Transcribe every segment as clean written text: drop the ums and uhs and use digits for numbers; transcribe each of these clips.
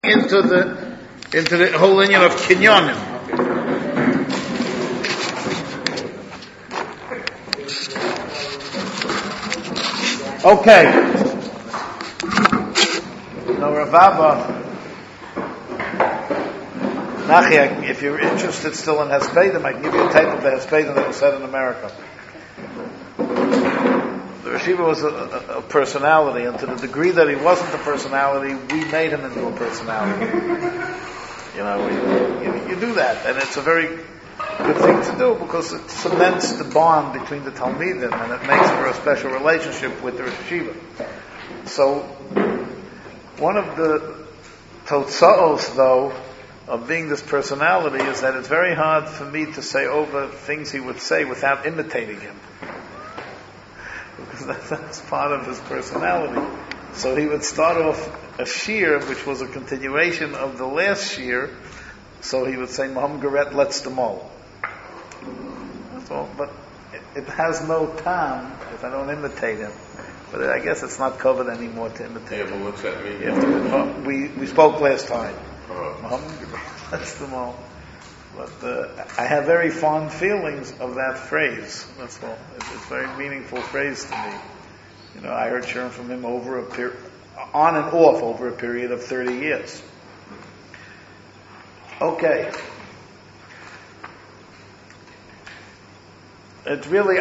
into the whole union of kinyonim. Okay. Now, Rav Abba, Nachi, if you're interested still in Hespedim, I can give you a tape of the Hespedim that was said in America. The Rashiva was a personality, and to the degree that he wasn't a personality, we made him into a personality. You know, you do that, and it's a very good thing to do because it cements the bond between the Talmidim, and it makes for a special relationship with the Rashiva. So, one of the totzaos, though, of being this personality is that it's very hard for me to say over things he would say without imitating him. Because that's part of his personality. So he would start off a shir, which was a continuation of the last shir. So he would say, Maham Garet lets them all. That's all. But it has no time if I don't imitate him. But I guess it's not covered anymore to imitate him. Yeah, but what's that mean? We spoke last time. Oh. Maham Garet lets them all. But I have very fond feelings of that phrase. That's all. It's a very meaningful phrase to me. You know, I heard Shurim from him on and off over a period of 30 years. Okay. It's really,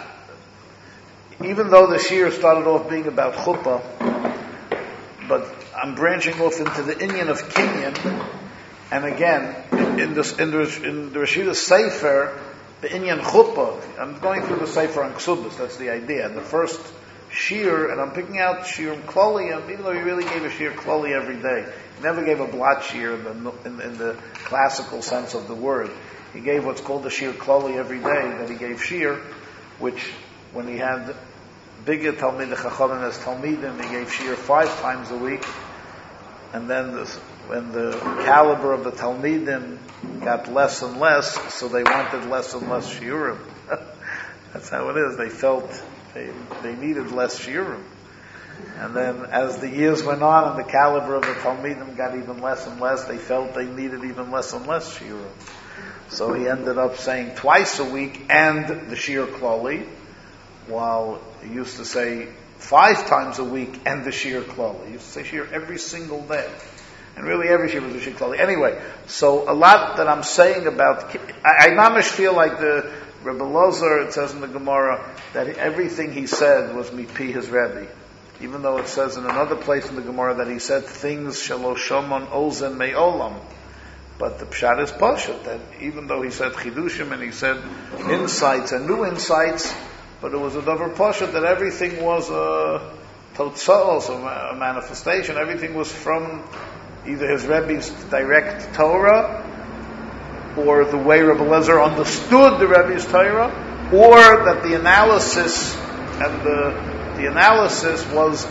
even though the shir started off being about chuppah, but I'm branching off into the inyan of kinyan. And again, in the Rashida's Sefer, the Inyan Chuppah, I'm going through the Sefer on Ksubas, that's the idea. And the first Shir, and I'm picking out Shir Kloli, even though he really gave a Shir Kloli every day. He never gave a blot Shir in the classical sense of the word. He gave what's called the Shir Kloli every day, that he gave Shir, which when he had bigger Talmid Chachamim as Talmidim, he gave Shir 5 times a week. And then when the caliber of the Talmidim got less and less, so they wanted less and less shiurim. That's how it is. They felt they needed less shiurim. And then as the years went on and the caliber of the Talmidim got even less and less, they felt they needed even less and less shiurim. So he ended up saying twice a week and the Shir Kloli, while he used to say 5 times a week and the Shir Kloli. He used to say Shir every single day. And really every Shir was a Shir Kloli. Anyway, so a lot that I'm saying about, I mamish feel like the Rebbe Lozer, it says in the Gemara, that everything he said was mipi his Rebbe. Even though it says in another place in the Gemara that he said things shelo shomon ozen me'olam. But the pshat is pashut, that even though he said chidushim and he said insights and new insights, but it was a davar pashut that everything was a totzaos, a manifestation. Everything was from either his Rebbe's direct Torah, or the way Rebbe Lezer understood the Rebbe's Torah, or that the analysis and the analysis was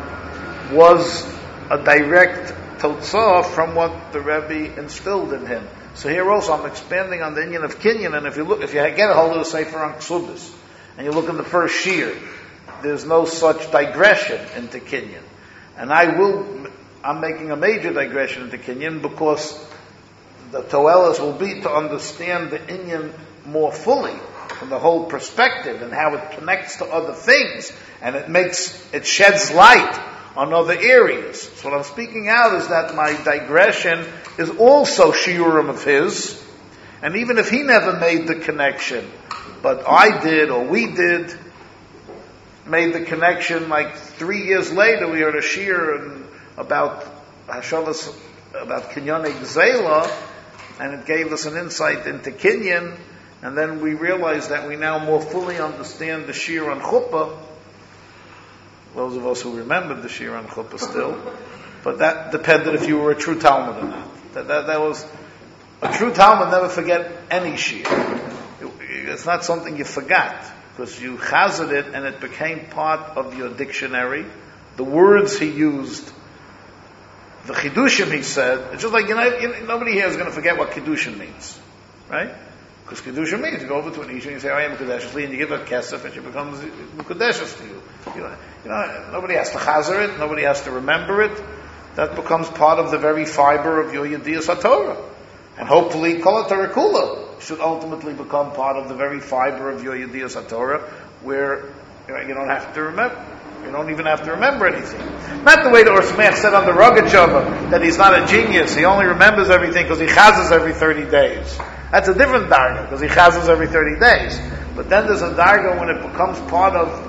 a direct totzah from what the Rebbe instilled in him. So here also I'm expanding on the inyan of kinyan, and if you get a hold of the Sefer on Ksubis, and you look in the first shir, there's no such digression into kinyan. And I'm making a major digression into kinyan because the toelas will be to understand the inyan more fully from the whole perspective and how it connects to other things, and it sheds light on other areas. So what I'm speaking out is that my digression is also shiurim of his, and even if he never made the connection, but I did, or we did, made the connection, like 3 years later we heard a shir about Hashavas, about Kinyan Gzela, and it gave us an insight into Kinyan, and then we realized that we now more fully understand the shir on Chuppah, those of us who remembered the shir on Chuppah still, but that depended if you were a true Talmud or not. That was, a true Talmud never forget any shir. It's not something you forgot, because you chazed it and it became part of your dictionary. The words he used, the chidushim he said, it's just like, nobody here is going to forget what chidushim means. Right? Because chidushim means you go over to an Isha and you say, I am Mekudeshes Li, and you give her kesef and she becomes Mekudeshes to you. Nobody has to chazer it, nobody has to remember it. that becomes part of the very fiber of your Yediyas HaTorah. And hopefully, Kol HaTorah Kula should ultimately become part of the very fiber of your Yediyas HaTorah, where you don't have to remember. You don't even have to remember anything. Not the way the Or Sameach said on the Rogatchover, that he's not a genius. He only remembers everything because he chazes every 30 days. That's a different darga, because he chazes every 30 days. But then there's a darga when it becomes part of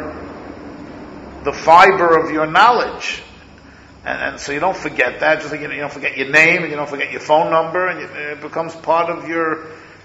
the fiber of your knowledge. And so you don't forget that, just like you don't forget your name, and you don't forget your phone number, and it becomes part of your,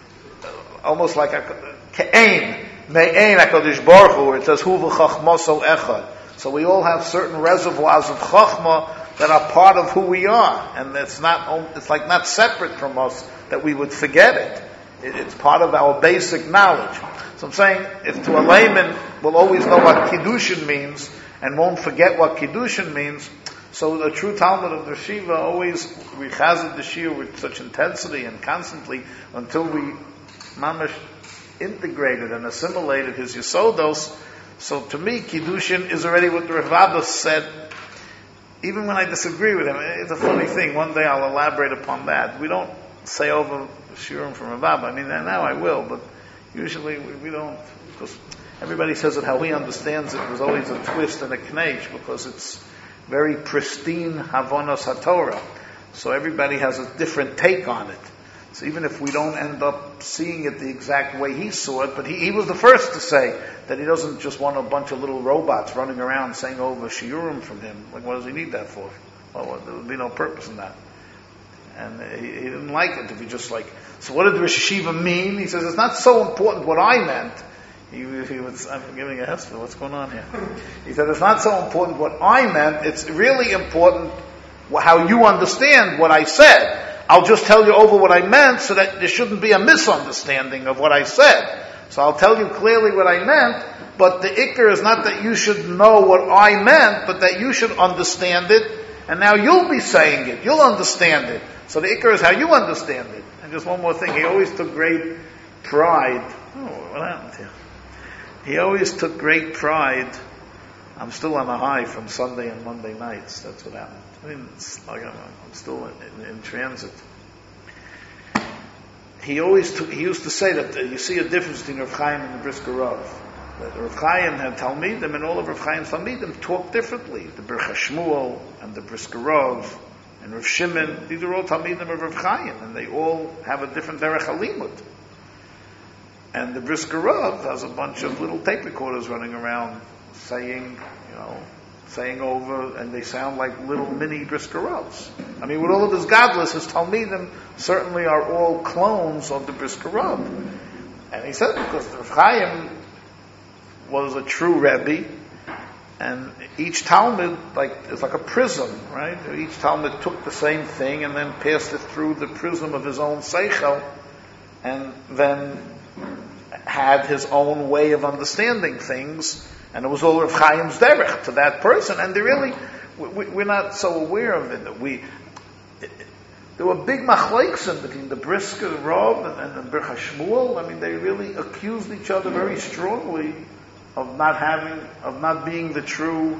almost like a ke'ain. Me'ein HaKadosh Baruch Hu, where it says, Hu v'chachmoso echad. So we all have certain reservoirs of chachma that are part of who we are. And it's like not separate from us that we would forget it. It's part of our basic knowledge. So I'm saying, if to a layman will always know what Kiddushin means, and won't forget what Kiddushin means, so the true Talmud of the Shiva always rechazed the Shir with such intensity and constantly until we mamash integrated and assimilated his Yesodos. So to me, Kiddushin is already what the Rav Abba said, even when I disagree with him. It's a funny thing. One day I'll elaborate upon that. We don't say over Shiurim from Rav Abba. I mean, now I will, but usually we don't, because everybody says it how he understands it. There's always a twist and a kneish, because it's very pristine Havonos HaTorah. So everybody has a different take on it. So even if we don't end up seeing it the exact way he saw it, but he was the first to say that he doesn't just want a bunch of little robots running around saying over shiurim from him. Like, what does he need that for? Well, there would be no purpose in that. And he didn't like it if he just like, so what did Rosh Hashiva mean? He says, it's not so important what I meant. He was, I'm giving a hesper, what's going on here? He said, it's not so important what I meant, it's really important how you understand what I said. I'll just tell you over what I meant so that there shouldn't be a misunderstanding of what I said. So I'll tell you clearly what I meant, but the ikar is not that you should know what I meant, but that you should understand it, and now you'll be saying it. You'll understand it. So the ikar is how you understand it. And just one more thing, he always took great pride. Oh, what happened here? He always took great pride. I'm still on a high from Sunday and Monday nights. That's what happened. I mean, it's like I'm still in transit. He used to say that you see a difference between Rav Chaim and the Brisker Rav. That Rav Chaim had Talmidim, and all of Rav Chaim's Talmidim talk differently. The Bircha Shmuel and the Brisker Rav and Rav Shimon, these are all Talmidim of Rav Chaim, and they all have a different Derech Halimut. And the Brisker Rav has a bunch of little tape recorders running around saying over, and they sound like little mini Brisker Ravs. I mean, with all of his godless, his Talmidim certainly are all clones of the Brisker Rav. And he said, because the Rav Chaim was a true Rebbe, and each Talmud, it's like a prism, right? Each Talmud took the same thing and then passed it through the prism of his own seichel, and then had his own way of understanding things. And it was all Rav Chaim's derech to that person, and we're not so aware of it. There were big machleksim between the Brisker Rav and the Bircha Shmuel. I mean, they really accused each other very strongly of not being the true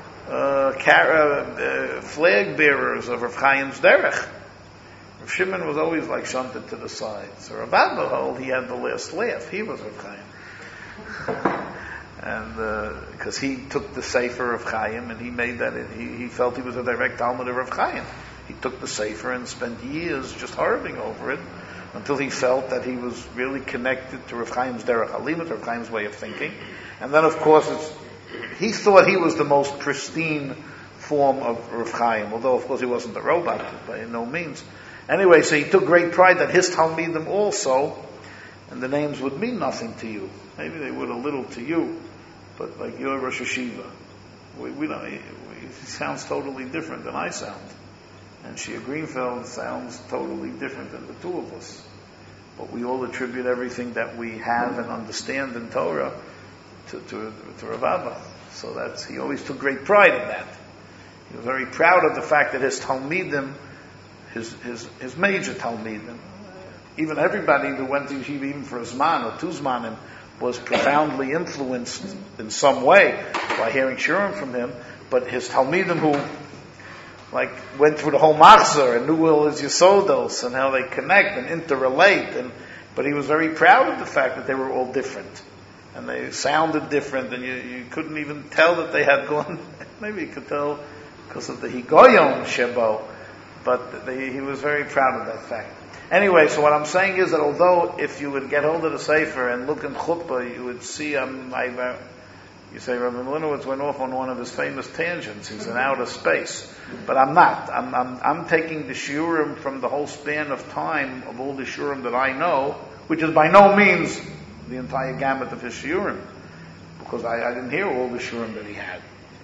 flag bearers of Rav Chaim's derech. Rav Shimon was always like shunted to the side. So Rav Abba, he had the last laugh. He was Rav Chaim. And because he took the Sefer of Chaim and he made that, he felt he was a direct Talmud of Rav Chaim. He took the Sefer and spent years just harping over it until he felt that he was really connected to Rav Chaim's Derech Halimut, Rav Chaim's way of thinking. And then, of course, he thought he was the most pristine form of Rav Chaim, although, of course, he wasn't a robot by no means. Anyway, so he took great pride that his Talmidim also, and the names would mean nothing to you. Maybe they would a little to you, but like you're Rosh Hashiva. We don't, he sounds totally different than I sound. And Shia Greenfeld sounds totally different than the two of us. But we all attribute everything that we have and understand in Torah to Rav Abba. So he always took great pride in that. He was very proud of the fact that his Talmidim, his major Talmidim, even everybody who went to Yeshiva even for a Zman or two Zmanim, was profoundly influenced in some way by hearing Shurim from him. But his Talmidim went through the whole machzor and knew all his yisodos and how they connect and interrelate. But he was very proud of the fact that they were all different. And they sounded different, and you couldn't even tell that they had gone, maybe you could tell because of the higoyon shebo, but he was very proud of that fact. Anyway, so what I'm saying is that although if you would get hold of the Sefer and look in Chuppah, you would see, you say Rabbi Melinowitz went off on one of his famous tangents. He's in outer space. But I'm not. I'm taking the shiurim from the whole span of time of all the shiurim that I know, which is by no means the entire gamut of his shiurim, because I didn't hear all the shiurim that he had.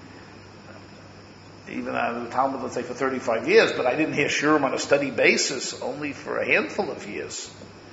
Even out of the Talmud, let's say, for 35 years, but I didn't hear shiurim on a steady basis, only for a handful of years.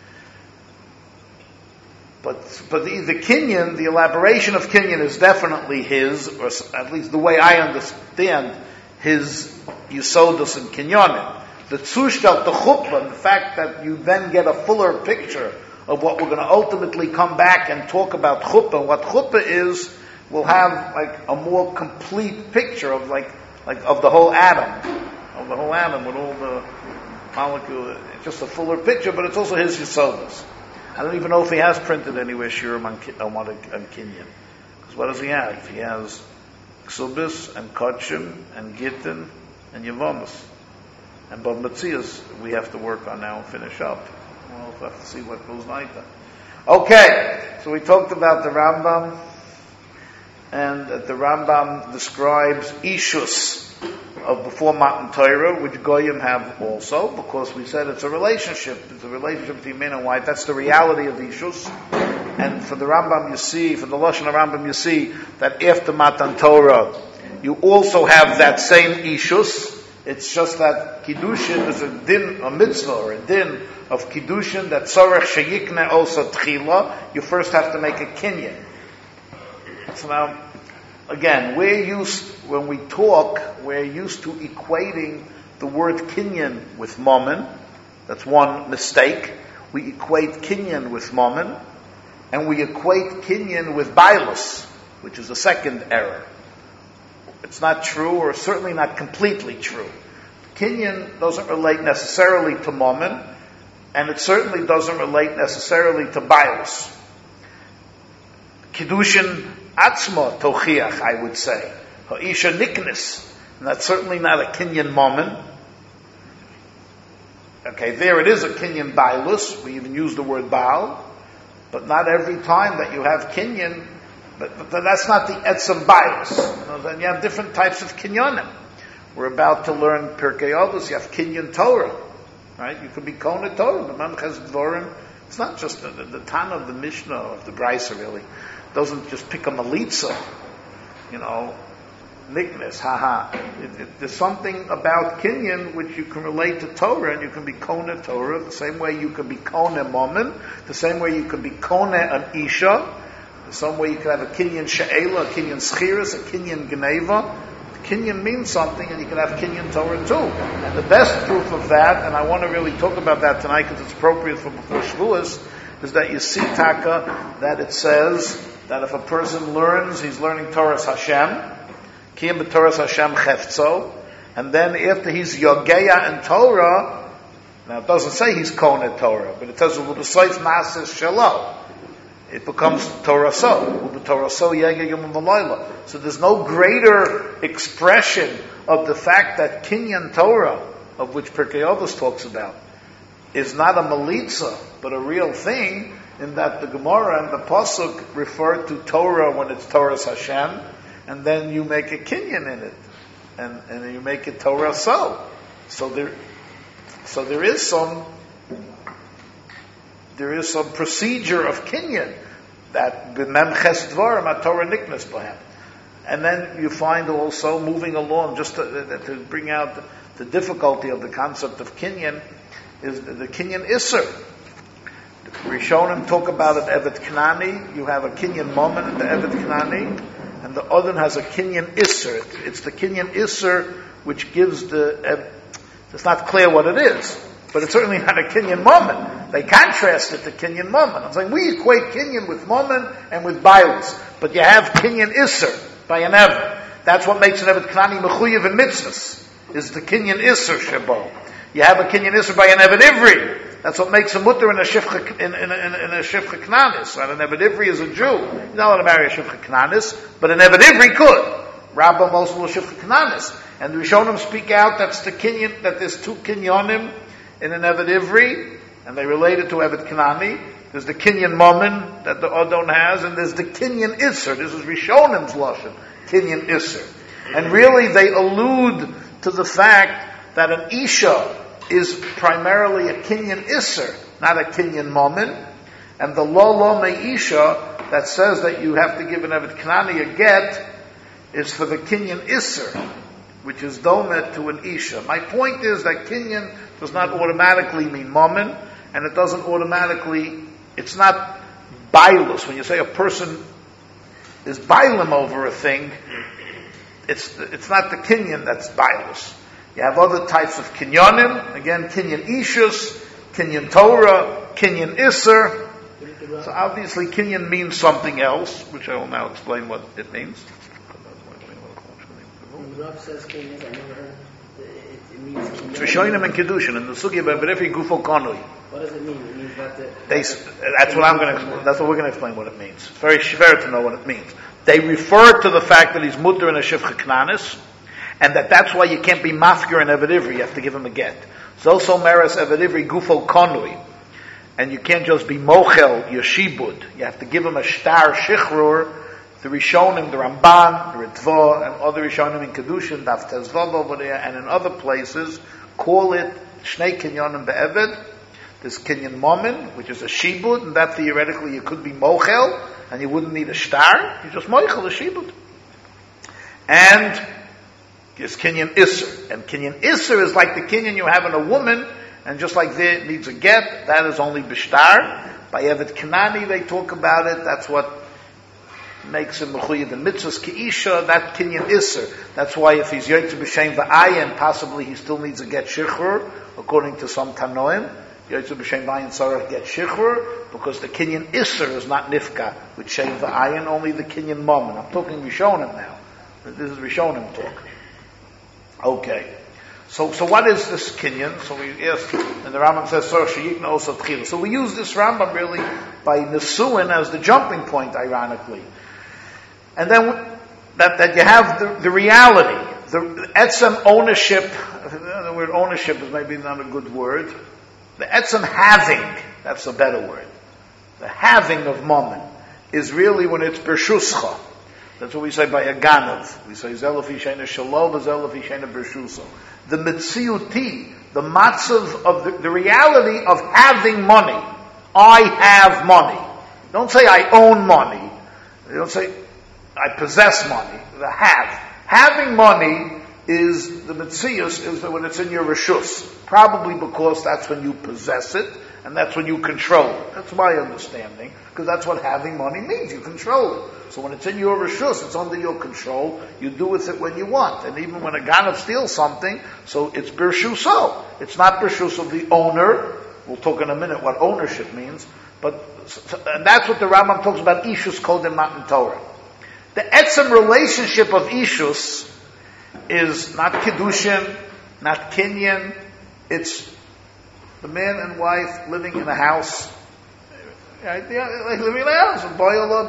But the Kinyan, the elaboration of Kinyan is definitely his, or at least the way I understand his Yisodus and Kinyanim. The Tzushtal, the Chuppah, the fact that you then get a fuller picture of what we're going to ultimately come back and talk about Chuppah. What Chuppah is, we'll have a more complete picture of of the whole atom, with all the molecules. It's just a fuller picture, but it's also his Yisodus. I don't even know if he has printed anywhere shiurim on Kinyan. Because what does he have? He has Ksubis and Kodshim and Gittin and Yevomis. And Bab Metzias we have to work on now and finish up. We'll have to see what goes later. Okay, so we talked about the Rambam, and the Rambam describes Ishus of before Matan Torah, which Goyim have also, because we said it's a relationship. It's a relationship between men and white. That's the reality of Ishus. And for the Rambam, for the Lashon of Rambam, you see that after Matan Torah, you also have that same Ishus. It's just that Kiddushin is a din, a mitzvah, or a din of Kiddushin, that Tzorech Sheyikne also Tchila. You first have to make a Kinyan. So now, again, when we talk, we're used to equating the word Kinyan with Mammon. That's one mistake. We equate Kinyan with Mammon, and we equate Kinyan with Bailus, which is a second error. It's not true, or certainly not completely true. Kinyan doesn't relate necessarily to Mammon, and it certainly doesn't relate necessarily to Bailus. Kiddushin Atzma Tochiach, I would say. Ha'isha Niknis. And that's certainly not a Kinyan Mammon. Okay, there it is a Kinyan Bailus. We even use the word Baal. But not every time that you have Kinyan, but that's not the Etzem Bailus. Then you have different types of Kinyanim. We're about to learn Pirkei Avos. You have Kinyan Torah. Right? You could be Kona Torah. The Mamchas Dvorim. It's not just the Tana of the Mishnah, of the Brisa, really. Doesn't just pick a Malitza, Niknes, there's something about Kinyan which you can relate to Torah, and you can be Kona Torah, the same way you can be Kona Mammon, the same way you can be Kona an Isha, the same way you can have a Kinyan She'ela, a Kinyan Schiris, a Kinyan Geneva. Kinyan means something, and you can have Kinyan Torah too. And the best proof of that, and I want to really talk about that tonight because it's appropriate for before Shavuos, is that you see, Taka, that it says that if a person learns, he's learning Torah's Hashem, Kiyam b'Torah's Hashem Chefzo, and then after he's Yogeya and Torah, now it doesn't say he's Kona Torah, but it says, U'b'Soif Nasis Shalom. It becomes Torah So. Torah So Yega Yom V'Layla. So there's no greater expression of the fact that Kinyan Torah, of which Pirkei Avos talks about, is not a Malitza, but a real thing, in that the Gemara and the Pasuk refer to Torah when it's Torah's Hashem, and then you make a Kinyan in it, and you make it Torah So. So there is some procedure of Kinyan that b'memches dvarim at Torah niknas b'hem. And then you find also, moving along, just to bring out the difficulty of the concept of Kinyan, is the Kinyan Isser. The Rishonim talk about it, Evet Knani. You have a Kinyan Mammon in the Evet Knani, and the other has a Kinyan Isser. It's the Kinyan Isser which gives it's not clear what it is, but it's certainly not a Kinyan Mammon. They contrast it to Kinyan Mammon. I'm saying we equate Kinyan with Mammon and with Bailus, but you have Kinyan Isser by an Ever. That's what makes an Evet Knani mechuyev in mitzvahs. is the Kinyan Isser Shebo. You have a Kinyan Isser by an Eved Ivri. That's what makes a mutter in a Shifcha Knanis. Right? An Eved Ivri is a Jew. You're not allowed to marry a Shifcha Knanis, but an Eved Ivri could. Rabba Mosel Shifcha Knanis. And the Rishonim speak out that's the Kinyan, that there's two Kinyonim in an Eved Ivri, and they relate it to Eved Knani. There's the Kinyan Momin that the Odon has, and there's the Kinyan Isser. This is Rishonim's Lashon, Kinyan Isser. And really they allude to the fact that an Isha is primarily a Kinyan Isser, not a Kinyan Momin. And the Lo Me Isha that says that you have to give an Eved Knani a get is for the Kinyan Isser, which is domet to an Isha. My point is that Kinyan does not automatically mean Momin, and it doesn't automatically, it's not bailus. When you say a person is bailim over a thing, it's not the Kinyan that's bailus. You have other types of Kinyanim, again, Kinyan Ishus, Kinyan Torah, Kinyan Isser. So obviously Kinyan means something else, which I will now explain what it means. When the Rav says Kinyan, I never heard it means Kinyan. It's Rishonim and Kedushin, and the Sugi of every Gufo Konui. What does it mean? It means that That's what we're going to explain what it means. It's very schwer to know what it means. They refer to the fact that he's mutter in a Shifcha Knanis, and that's why you can't be mafkir in Eved Ivri, you have to give him a get. So meres Eved Ivri Gufo Konui. And you can't just be mochel, yeshibud. You have to give him a shtar shichrur. The Rishonim, the Ramban, the Ritva, and other Rishonim in Kedushin, Daf Tezvav over there, and in other places, call it Shnei Kinyonim Be'eved. There's Kinyan Momin, which is a shibud, and that theoretically you could be mochel, and you wouldn't need a shtar. You just mochel a shibud. And there's Kinyan Isser. And Kinyan Isser is like the Kinyan you have in a woman, and just like there needs a get, that is only b'shtar. By Evet Kanani they talk about it, that's what makes him mechuyev the mitzvahs keisha, that Kinyan Isser. That's why if he's yotze b'shem v'ayin, possibly he still needs a get shichrur, according to some Tanoim. Yotze b'shem v'ayin tzarech get shichrur, because the Kinyan Isser is not nifka with shem v'ayin, only the Kinyan Momin. I'm talking Rishonim now. This is Rishonim talk. Okay. So what is this Kinyan? So we asked, and the Rambam says, "Sor sheyikna also tchila." So we use this Rambam really by Nesuin as the jumping point, ironically. And then that you have the reality, the etzem ownership. The word ownership is maybe not a good word. The etzem having, that's a better word. The having of Mammon is really when it's bershuscha. That's what we say by a ganav. We say zelaf yishena shalom, zelaf yishena bershusa. The mitziuti, the matzav of the reality of having money. I have money. Don't say I own money. Don't say I possess money. The have. Having money is the mitzius, is when it's in your reshus. Probably because that's when you possess it, and that's when you control it. That's my understanding, because that's what having money means. You control it. So when it's in your reshus, it's under your control. You do with it when you want. And even when a ganav steals something, so it's bershuso. It's not bershus of the owner. We'll talk in a minute what ownership means. And that's what the Rambam talks about, Ishus Kodem Matan Torah. The etzem relationship of Ishus is not Kedushin, not Kinyan. It's the man and wife living in a house. Right? Like living in a house. And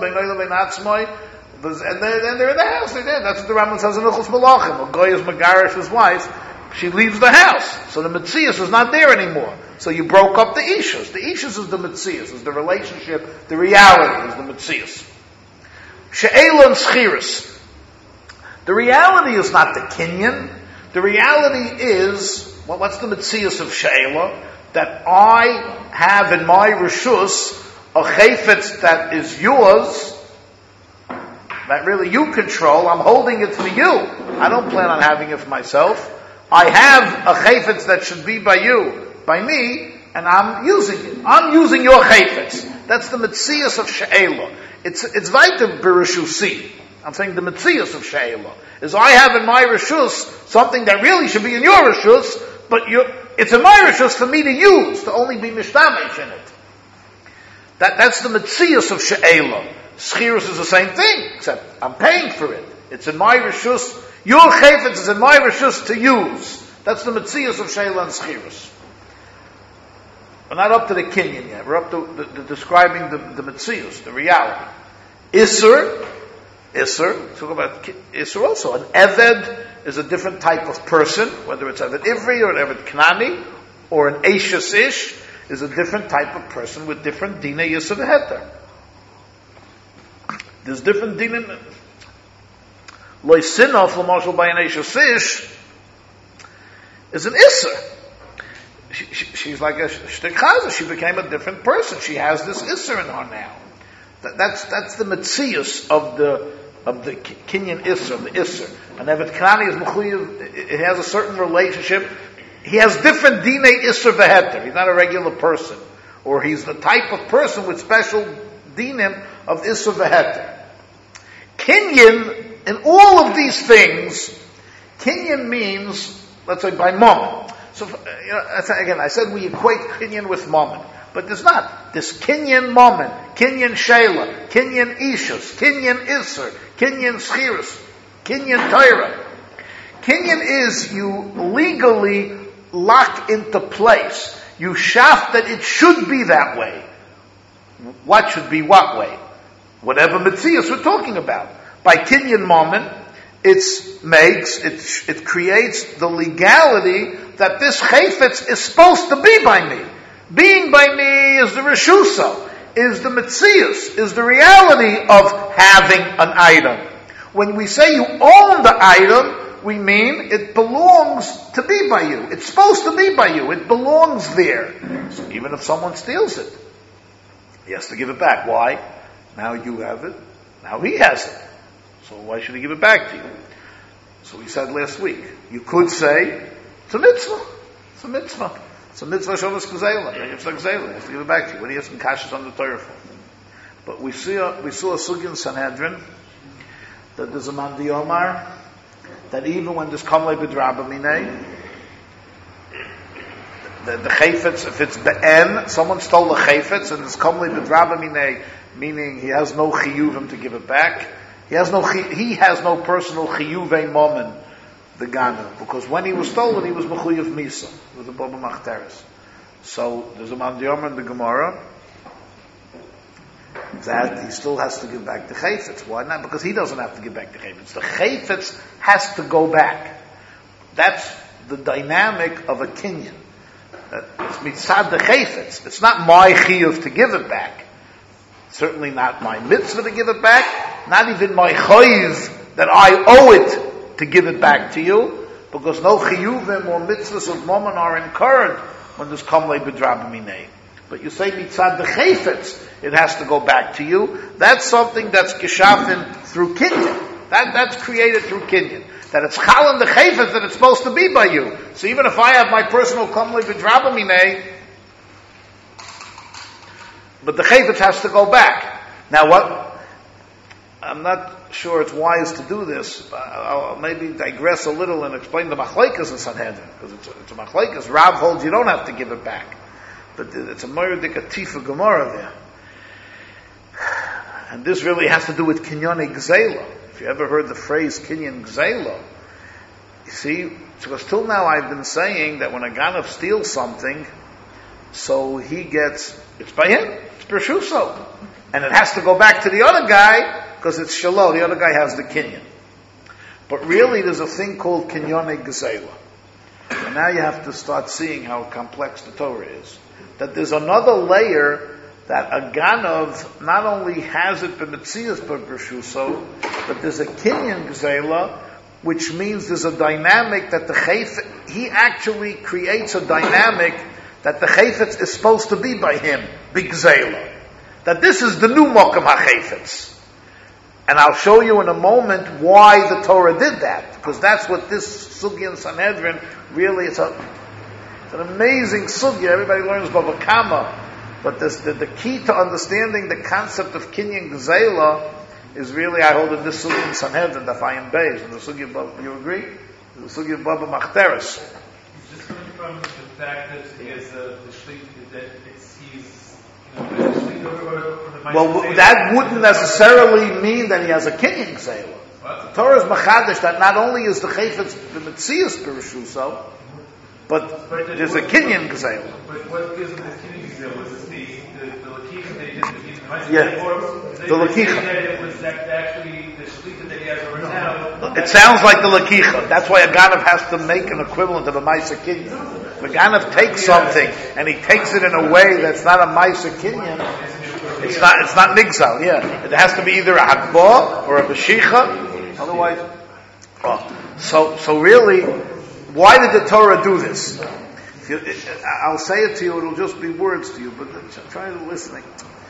they're in the house. They're there. That's what the Rambam says in Ilchos Malachim. A goy is megarish his wife. She leaves the house. So the Metzias is not there anymore. So you broke up the Ishus. The Ishus is the Metzias, is the relationship. The reality is the Metzias. She'ela and Schiris. The reality is not the Kinyan. The reality is, what's the Metzias of She'ela? That I have in my Rishus a chayfetz that is yours, that really you control. I'm holding it for you. I don't plan on having it for myself. I have a chayfetz that should be by you, by me, and I'm using it. I'm using your chayfetz. That's the Metzias of She'ela. It's weiter berushusi. I'm saying the Metzias of She'ela is I have in my Rishus something that really should be in your Rishus, but it's in my Rishus for me to use, to only be mishtamesh in it. That's the Metzias of She'ela. Schirus is the same thing, except I'm paying for it. It's in my reshus. Your chayfetz is in my reshus to use. That's the metzius of Sheila and Schirus. We're not up to the kinyan yet. We're up to the describing the metzius, the reality. Isser, talk about Isser also. An Eved is a different type of person, whether it's Eved Ivri or an Eved Knani, or an Eishes Ish, is a different type of person with different Dina Yisr Heter. There's different Dina. Loisinof, l'marshal by an Eishes Ish, is an Isser. She's like a shtikhaza. She became a different person. She has this Isser in her now. That's the metzius of the kinyan Isser, the Isser. And Eved Knani is mechuyev. It has a certain relationship. He has different dinei Isser v'heter. He's not a regular person, or he's the type of person with special dinim of Isser v'heter. Kinyan, in all of these things, kinyan means, let's say, by moment. So, again, I said we equate kinyan with moment. But there's not. This kinyan moment, kinyan sheila, kinyan ishus, kinyan isser, kinyan schirus, kinyan Torah. Kinyan is you legally lock into place. You shaft that it should be that way. What should be what way? Whatever metzius we're talking about. By kinyan moment, it creates the legality that this chayfetz is supposed to be by me. Being by me is the reshusa, is the metzius, is the reality of having an item. When we say you own the item, we mean it belongs to be by you. It's supposed to be by you. It belongs there. So even if someone steals it, he has to give it back. Why? Now you have it. Now he has it. So why should he give it back to you? So we said last week, you could say, it's a mitzvah. It's a mitzvah. It's a mitzvah shavas k'zeilah. You have to give it back to you. When he has some kashas on the Torah for. But we saw a sugya in Sanhedrin that there's a man Omar that even when there's kamlei b'draba minei, the chayfetz, if it's be'en, someone stole the chayfetz and there's kamlei b'draba minei, meaning he has no chiyuvim to give it back. He has no personal chiyuvei momen, the Gana, because when he was stolen, he was mechuyev misa, with the Baba Machteres. So there's a man Yomer in the Gemara that he still has to give back the chayfetz. Why not? Because he doesn't have to give back the chayfetz. The chayfetz has to go back. That's the dynamic of a kinyan. It's mitzad the chayfetz. It's not my chiyuv to give it back. Certainly not my mitzvah to give it back. Not even my chayiv that I owe it to give it back to you, because no chiyuvim or mitzvahs of mammon are incurred when there's kamlei b'draba minei. But you say mitzad the chayfetz, it has to go back to you. That's something that's geschafen through kinyan. That's created through kinyan. That it's chal in the chayfetz that it's supposed to be by you. So even if I have my personal kamlei b'draba minei, but the chayfetz has to go back. Now what? I'm not sure it's wise to do this. I'll maybe digress a little and explain the machlekes in Sanhedrin, because it's a machlekes. Rav holds you don't have to give it back, but it's a moedik atifa gemara there, and this really has to do with kinyan gzela. If you ever heard the phrase kinyan gzela, you see, because till now I've been saying that when a ganav steals something, so it's by him, it's b'rshuso, and it has to go back to the other guy, because it's shalom, the other guy has the kinyan. But really there's a thing called kinyan gezela. And now you have to start seeing how complex the Torah is. That there's another layer that a ganav not only has it b'metzias b'rshuso, but there's a kinyan gezela, which means there's a dynamic that he actually creates a dynamic that the chayfetz is supposed to be by him, b'gzela. That this is the new mokum ha-chayfetz. And I'll show you in a moment why the Torah did that, because that's what this sugya in Sanhedrin really is. It's an amazing sugya. Everybody learns Bava Kama, but the key to understanding the concept of kinyan gezela is really, I hold in this sugya in Sanhedrin, the Fayim Beis, and the sugya of Bava, you agree? The sugya of Baba Machteres. It's just coming from the fact that he has the shlik, that he's. Well, that wouldn't necessarily mean that he has a kinyan gezela. The Torah is machadish that not only is the chayfetz the metzius b'rishuso, but there's a kinyan gzeil. But what gives them this kinyan gzeil was the lakicha they did. The lakicha. It was actually the shlita that he has over now. It sounds like the lakicha. That's why a ganav has to make an equivalent of a ma'aser kinyan. The ganav takes something and he takes it in a way that's not a ma'aser kinyan. It's not nigzal. Yeah, it has to be either a hakbah or a beshicha. Otherwise, so really, why did the Torah do this? I'll say it to you; it'll just be words to you. But try to listen.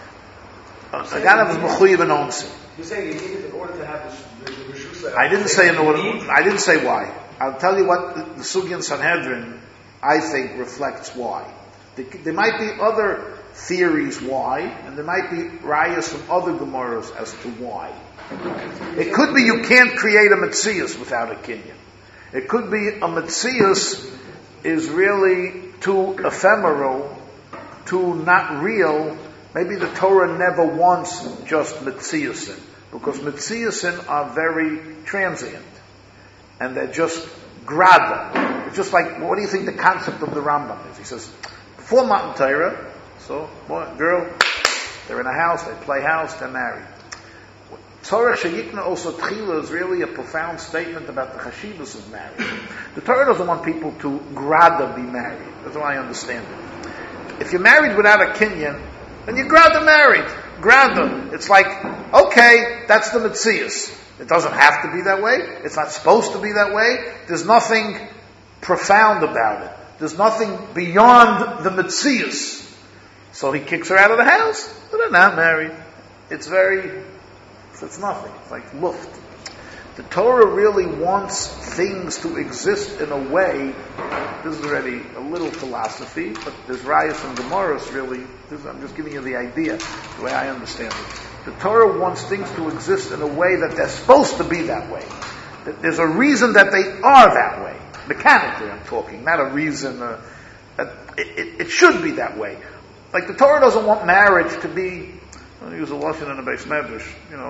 A ganav is mechuyev and onsen. You're saying you need it in order to have the reshus. I didn't say in order. I didn't say why. I'll tell you what the Sugya in Sanhedrin, I think, reflects why. There might be other theories why, and there might be rayas from other Gemaras as to why. It could be you can't create a Metzius without a Kinyan. It could be a Metzius is really too ephemeral, too not real. Maybe the Torah never wants just Metziusin, because Metziusin are very transient, and they're just grada. It's just like, what do you think the concept of the Rambam is? He says, before Matan Torah, so, boy, girl, they're in a house, they play house, they're married. Tzorech Sheyikna also Tchila is really a profound statement about the chashivas of marriage. The Torah doesn't want people to grada be married. That's how I understand it. If you're married without a kinyan, then you're grada married. Grada. It's like, okay, that's the Metzius. It doesn't have to be that way. It's not supposed to be that way. There's nothing profound about it. There's nothing beyond the Metzius. So he kicks her out of the house, but they're not married. It's nothing. It's like luft. The Torah really wants things to exist in a way. This is already a little philosophy, but there's rayas and gemaras really. I'm just giving you the idea, the way I understand it. The Torah wants things to exist in a way that they're supposed to be that way. That there's a reason that they are that way. Mechanically, I'm talking, not a reason that it should be that way. Like the Torah doesn't want marriage to be, I'll use a lashon in a beis medrash,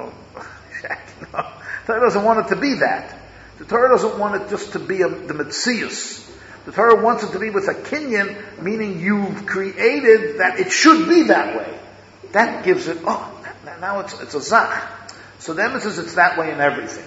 the Torah doesn't want it to be that. The Torah doesn't want it just to be the Metzius. The Torah wants it to be with a kinyan, meaning you've created that it should be that way. That gives it, now it's a zach. So the emphasis it's that way in everything.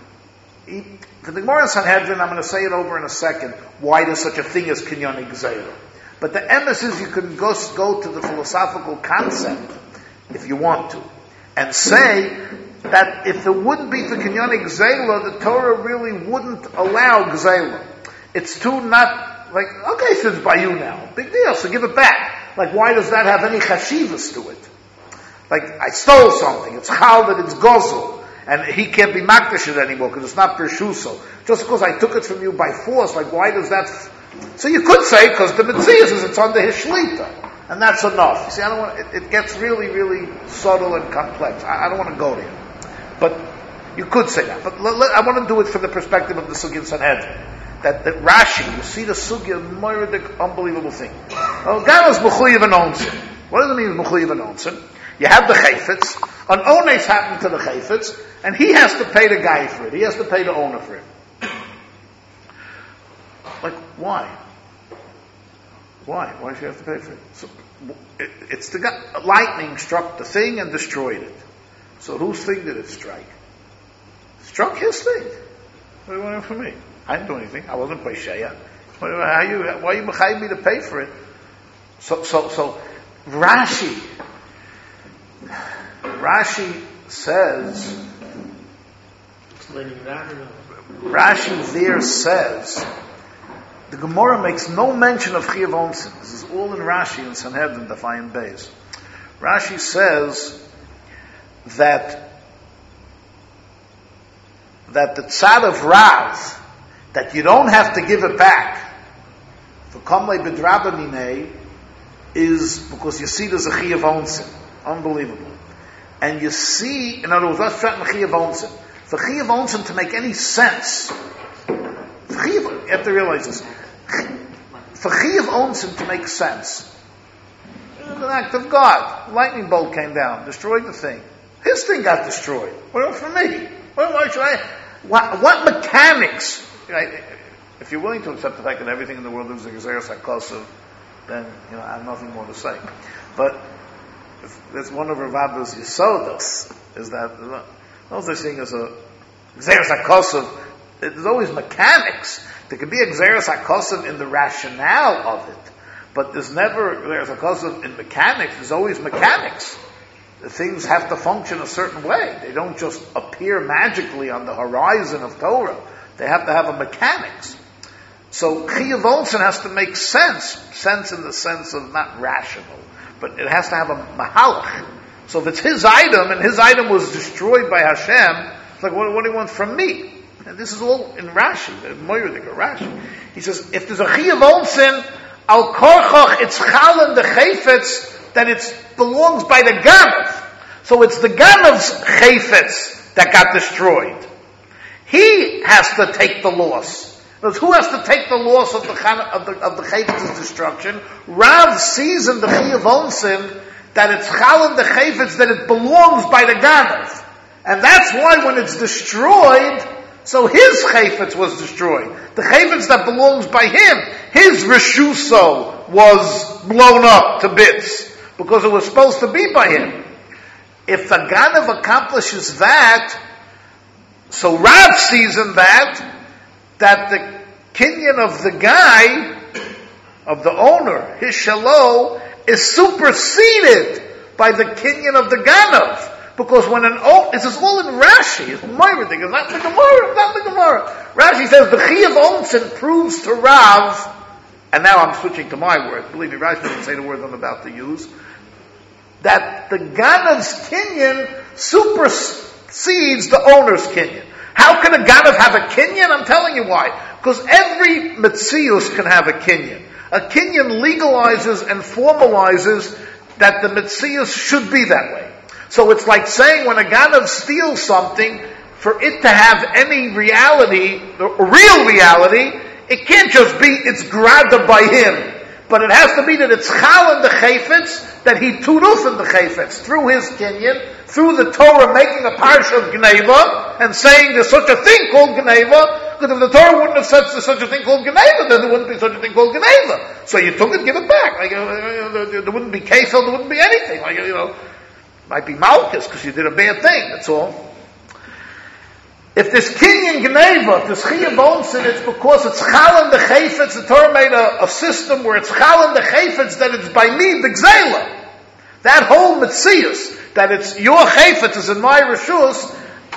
For the Gemara in Sanhedrin, I'm going to say it over in a second, why there's such a thing as kinyan gzeira. But the emphasis, you can go to the philosophical concept, if you want to, and say that if it wouldn't be for kinyan gzeila, the Torah really wouldn't allow gzeila. It's too not, like, okay, so it's by you now. Big deal, so give it back. Like, why does that have any chashivas to it? Like, I stole something, it's chal that it's gozel, and he can't be makdash it anymore because it's not pershuso. Just because I took it from you by force, like, why does that... So you could say, because the Metzius is it's under his shlita, and that's enough. You see, I don't want, it gets really, really subtle and complex. I don't want to go there. But you could say that. But I want to do it from the perspective of the Sugya in Sanhedrin. That Rashi, you see the Sugya, Moiridik, unbelievable thing. Ganos Mechuyev and Onsen. What does it mean, Mechuyev and Onsen? You have the Chayfetz, an Ones happened to the Chayfetz, and he has to pay the guy for it. He has to pay the owner for it. Like, why? Why? Why should you have to pay for it? So, it's the guy, lightning struck the thing and destroyed it. So whose thing did it strike? Struck his thing. What do you want from me? I didn't do anything. I wasn't Pesheya. Why are you mechayiv me to pay for it? So Rashi says, Rashi there says, the Gemara makes no mention of Chiyav Onsen. This is all in Rashi and Sanhedrin, the Dafayim Beis. Rashi says that the tzad of Rav, that you don't have to give it back for Kamlei B'draba Minei, is because you see there's a Chiyav Onsen. Unbelievable. And you see, in other words, that's Shat Chiyav Onsen. For Chiyav Onsen to make any sense, you have to realize this. For Chiyav Onsen to make sense, it was an act of God. A lightning bolt came down, destroyed the thing. His thing got destroyed. What for me? Why should I? What mechanics? Right? If you're willing to accept the fact that everything in the world is a Gezeres HaKosav, then I have nothing more to say. But that's one of Rav Abba's Yisodos, is that all they're seeing is a Gezeres HaKosav. There's always mechanics. There can be a Gezeres HaKosav in the rationale of it, but there's never Gezeres HaKosav in mechanics. There's always mechanics. The things have to function a certain way. They don't just appear magically on the horizon of Torah. They have to have a mechanics. So Chiyuv Onsen has to make sense in the sense of not rational, but it has to have a mahalach. So if it's his item, and his item was destroyed by Hashem, it's like, what do you want from me? And this is all in Rashi, Rashi. He says, if there's a Chiyuv Onsen, al korchoch, it's chal the chayfetz, that it belongs by the Ganav. So it's the Ganav's chayfetz that got destroyed. He has to take the loss. Because who has to take the loss of the chayfetz's destruction? Rav sees in the Chiyuv Onsen that it's chal in the chayfetz, that it belongs by the Ganav. And that's why when it's destroyed, so his chayfetz was destroyed. The chayfetz that belongs by him, his reshuso was blown up to bits, because it was supposed to be by him. If the Ganav accomplishes that, so Rav sees in that the kinyan of the guy, of the owner, his shalo, is superseded by the kinyan of the Ganav. Because when this is all in Rashi, it's Moiridik, it's not the Gemara, Rashi says the Chiyuv Onsen proves to Rav, and now I'm switching to my word, believe me, Rashi doesn't say the word I'm about to use, that the Ganav's kinyan supersedes the owner's kinyan. How can a Ganav have a kinyan? I'm telling you why. Because every Metzius can have a kinyan. A kinyan legalizes and formalizes that the Metzius should be that way. So it's like saying when a Ganav steals something, for it to have any reality, real reality, it can't just be it's grada by him. But it has to be that it's chal in the chayfetz, that he turuf in the chayfetz, through his kinyan, through the Torah making a parsha of Gneva, and saying there's such a thing called Gneva, because if the Torah wouldn't have said there's such a thing called Gneva, then there wouldn't be such a thing called Gneva. So you took it, give it back. There wouldn't be kefil, there wouldn't be anything. Might be malchus, because you did a bad thing, that's all. If there's kinyan gneva, if there's chiyuv onsen, it's because it's chal in the chayfetz. The Torah made a system where it's chal in the chayfetz that it's by me, b'gzela. That whole metzius, that it's your chayfetz is in my reshus,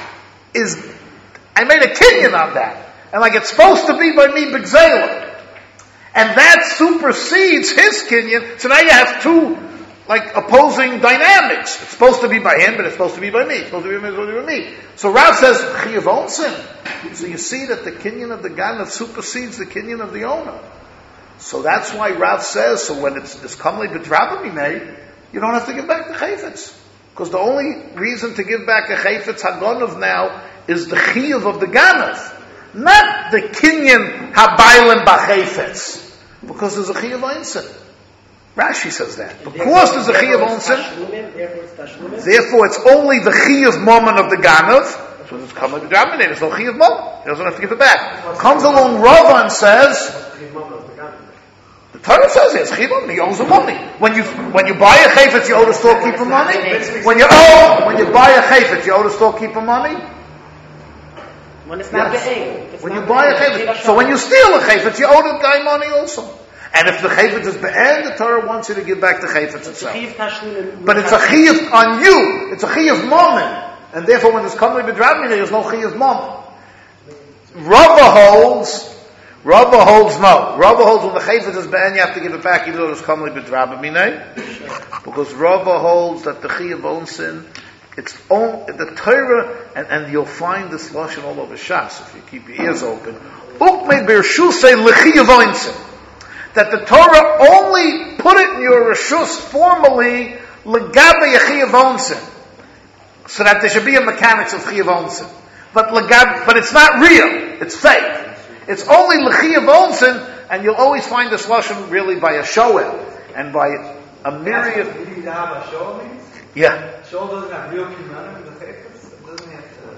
I made a kinyan on that. And like it's supposed to be by me, b'gzela. And that supersedes his kinyan, so now you have two opposing dynamics. It's supposed to be by him, but it's supposed to be by me. It's supposed to be by me, it's supposed to be by me. So Rav says, Chiyuv Onsen. So you see that the kinyan of the Ganav supersedes the kinyan of the owner. So that's why Rav says, so when it's kamli b'drabamine, you don't have to give back the chayfetz. Because the only reason to give back a chayfetz hagonov now is the Chiyuv of the Ganav. Not the kinyan habaylim b'chayfetz. Because there's a Chiyuv Onsen. Rashi says that. Because there's a Chiyuv Onsen, therefore it's only the Chiyuv moment of the Ganav, so it's coming to dominate. There's no Chiyuv moment. He doesn't have to give it back. Comes along Rava and says, the Torah says it's Chiyuv moment, he owes the money. When you buy a chayfetz, you owe the storekeeper money. When you buy a chayfetz, you owe the storekeeper money. When it's not when you buy a chayfetz. So when you steal a chayfetz, you owe the guy money also. And if the chayfetz is be'en, the Torah wants you to give back the chayfetz itself. But it's a chiyuv on you. It's a chiyuv moment. And therefore when it's coming to b'drabmine, there's no chiyuv moment. Rava holds no. Rava holds when the chayfetz is be'en, you have to give it back even though it's coming to b'drabmine. Because Rava holds that the chiyuv onsen, it's on the Torah, and you'll find this lashon all over Shas if you keep your ears open. Ukmei b'rshusei l'chiyuv onsen. That the Torah only put it in your reshus formally legabe chiyuv onsen, so that there should be a mechanics of chiyuv onsen. But it's not real. It's fake. It's only l'chiyuv onsen, and you'll always find this lashon really by a shoel and by a myriad. You need to have a shoel means? Yeah. Shoel doesn't have real humanity in the papers. It doesn't have to.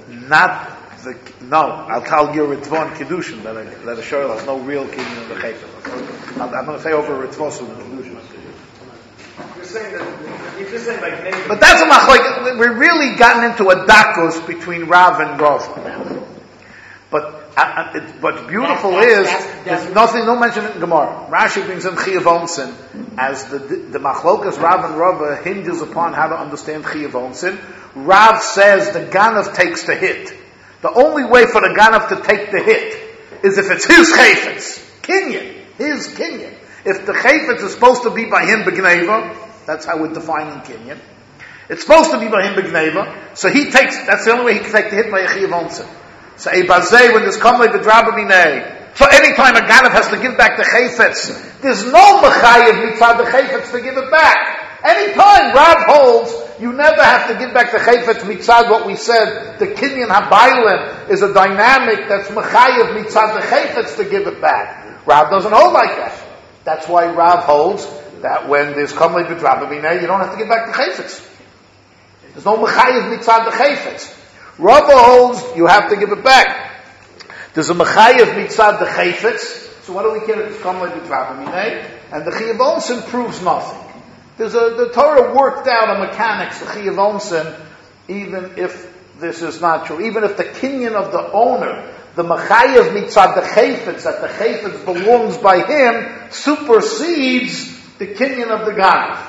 I'll tell you Ritvon Kiddushin that a Shoel has no real kinyan in the Chayfetz. I'm going to say over Ritvos in the Kiddushin. You're saying like neighbor. But that's a machlok. We're really gotten into a dakos between Rav and Rav. But what's beautiful there's nothing, no mention in Gemara. Rashi brings in Chiyav Onsin as the machlokas Rav and Rav hinges upon how to understand Chiyav Onsin. Rav says the Ganav takes the hit. The only way for the Ganav to take the hit is if it's his chayfetz, kinyan, his kinyan. If the chayfetz is supposed to be by him begneva, that's how we're defining kinyan. It's supposed to be by him begneva, so that's the only way he can take the hit by a Chiyav Onsin. So Eibazeh, when there's Kamlei B'draba Minei, so anytime a Ganav has to give back the Chayfetz, there's no Mechayev mitzad the Chayfetz to give it back. Anytime Rav holds, you never have to give back the Chayfetz mitzad what we said, the Kinyan HaBailim is a dynamic that's Mechayev mitzad the Chayfetz to give it back. Rav doesn't hold like that. That's why Rav holds that when there's Kamlei B'draba Minei, you don't have to give back the Chayfetz. There's no Mechayev mitzad the Chayfetz. Rava holds you have to give it back. There's a mechayev mitzad the chayfetz. So what do we care if it's Kamlei B'draba Minei? And the Chiyav Onsin proves nothing. The Torah worked out a mechanics, the Chiyav Onsin, even if this is not true. Even if the kinyan of the owner, the mechayev mitzad the chayfetz, that the chayfetz belongs by him, supersedes the kinyan of the Ganav.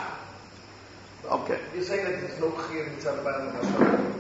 Okay. You're saying that there's no chiyuv mitzad the Bailam.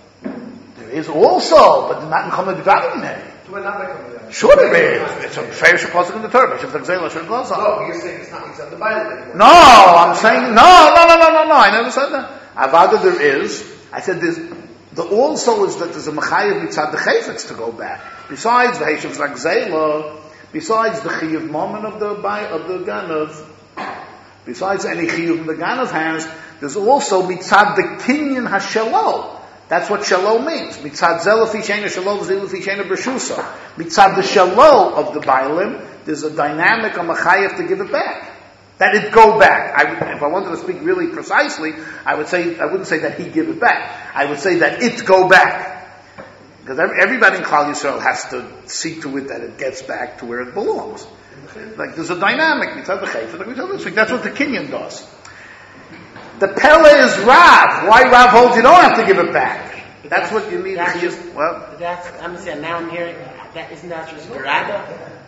There is also, but not in Kamlei B'draba Minei. So we're not like Sure there is. It's a fair shaposik in the Torah. No, you're saying it's not mitzad the Bailam. No, I'm saying, no, I never said that. Avada there is. I said the also is that there's a mechayev mitzad the chayfetz to go back. Besides the Heshav Zagzela, besides the Chiyav Mammon of the Ganav, besides any Chiyav the Ganav has, there's also mitzad the Kinyan HaShelo. That's what shelo means. Mitzad zelafi shena shelo zelafi shena b'shusa. Mitzad the shelo of the Bailim, there's a dynamic of mechayev to give it back. That it go back. If I wanted to speak really precisely, I wouldn't say that he give it back. I would say that it go back. Because everybody in Klal Yisrael has to see to it that it gets back to where it belongs. Like there's a dynamic. Mitzad the chayfetz, like we told this week. That's what the Kinyan does. The Pele is Rav. Why Rav holds you don't have to give it back? That's what you need. I'm saying now I'm hearing that isn't that just Gerada?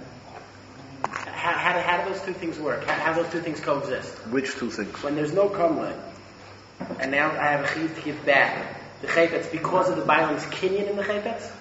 How do those two things work? How do those two things coexist? Which two things? When there's no Kamlei, and now I have a chiyuv to give back the chayfetz because of the Bailam's kinyan in the chayfetz.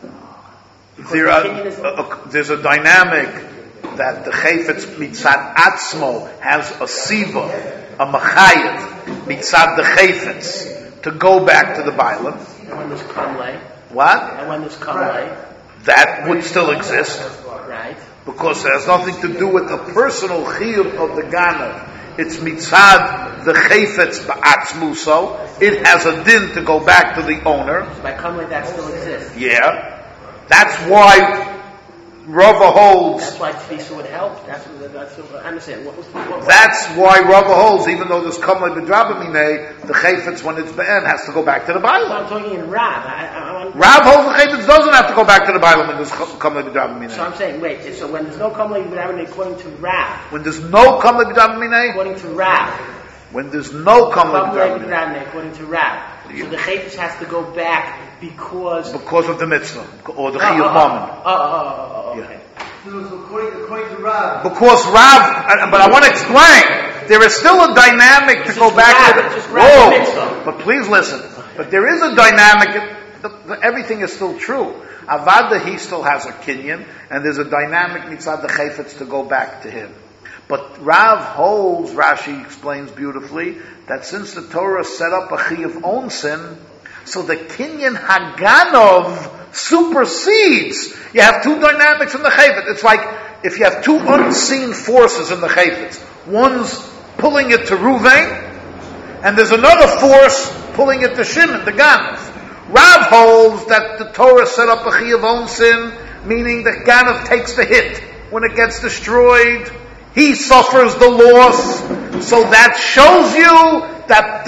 There's a dynamic that the chayfetz mitzad atzmo has a siva, a machayev mitzad the chayfetz to go back to the Bailam. And when there's kamlei. What? And when there's kamlei. That would still exist. Right. Because it has nothing to do with the personal chiyuv of the Ganav. It's mitzad the chayfetz ba'atzmuso. It has a din to go back to the owner. So by kamlei that still exists. Yeah. That's why Rava holds. That's why Tfisa would help. That's what I understand. That's why Rava holds, even though there's Kamlei B'draba Minei, the Chayfetz, when it's Be'en, has to go back to the Bailam. I'm talking in Rav. Rav holds the Chayfetz doesn't have to go back to the Bailam when there's Kamlei B'draba Minei. So I'm saying, so when there's no Kamlei B'draba Minei, according to Rav. When there's no Kamlei B'draba Minei? According to Rav. When there's no Kamlei B'draba Minei, according to Rav. So the Chayfetz has to go back because of the mitzvah, or the Chiyuv Mammon. Okay. So according to Rav. Because Rav, but I want to explain, there is still a dynamic to go back to the... Whoa! But please listen. But there is a dynamic, everything is still true. Avada, he still has a kinyan, and there's a dynamic mitzad the chayfetz to go back to him. But Rav holds, Rashi explains beautifully, that since the Torah set up a Chiyav Onsin, so the Kinyan Haganov supersedes. You have two dynamics in the Chayfetz. It's like if you have two unseen forces in the Chayfetz. One's pulling it to Ruvain, and there's another force pulling it to Shimon, the Ganav. Rav holds that the Torah set up a Chiyav Onsin, meaning the Ganav takes the hit. When it gets destroyed, he suffers the loss. So that shows you that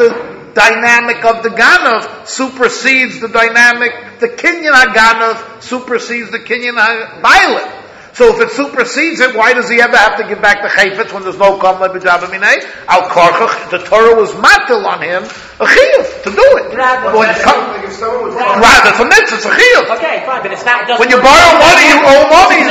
dynamic of the Ganav supersedes the dynamic, the Kinyan HaGanav supersedes the Kinyan HaBailim. So if it supersedes it, why does he ever have to give back the chayfetz when there's no kamla b'jabaminei? Al karchach, the Torah was matil on him a chiyuv to do it. Rather, it's a mitzvah, it's a chiyuv. Okay, fine, but it's not. When you borrow money, you owe money.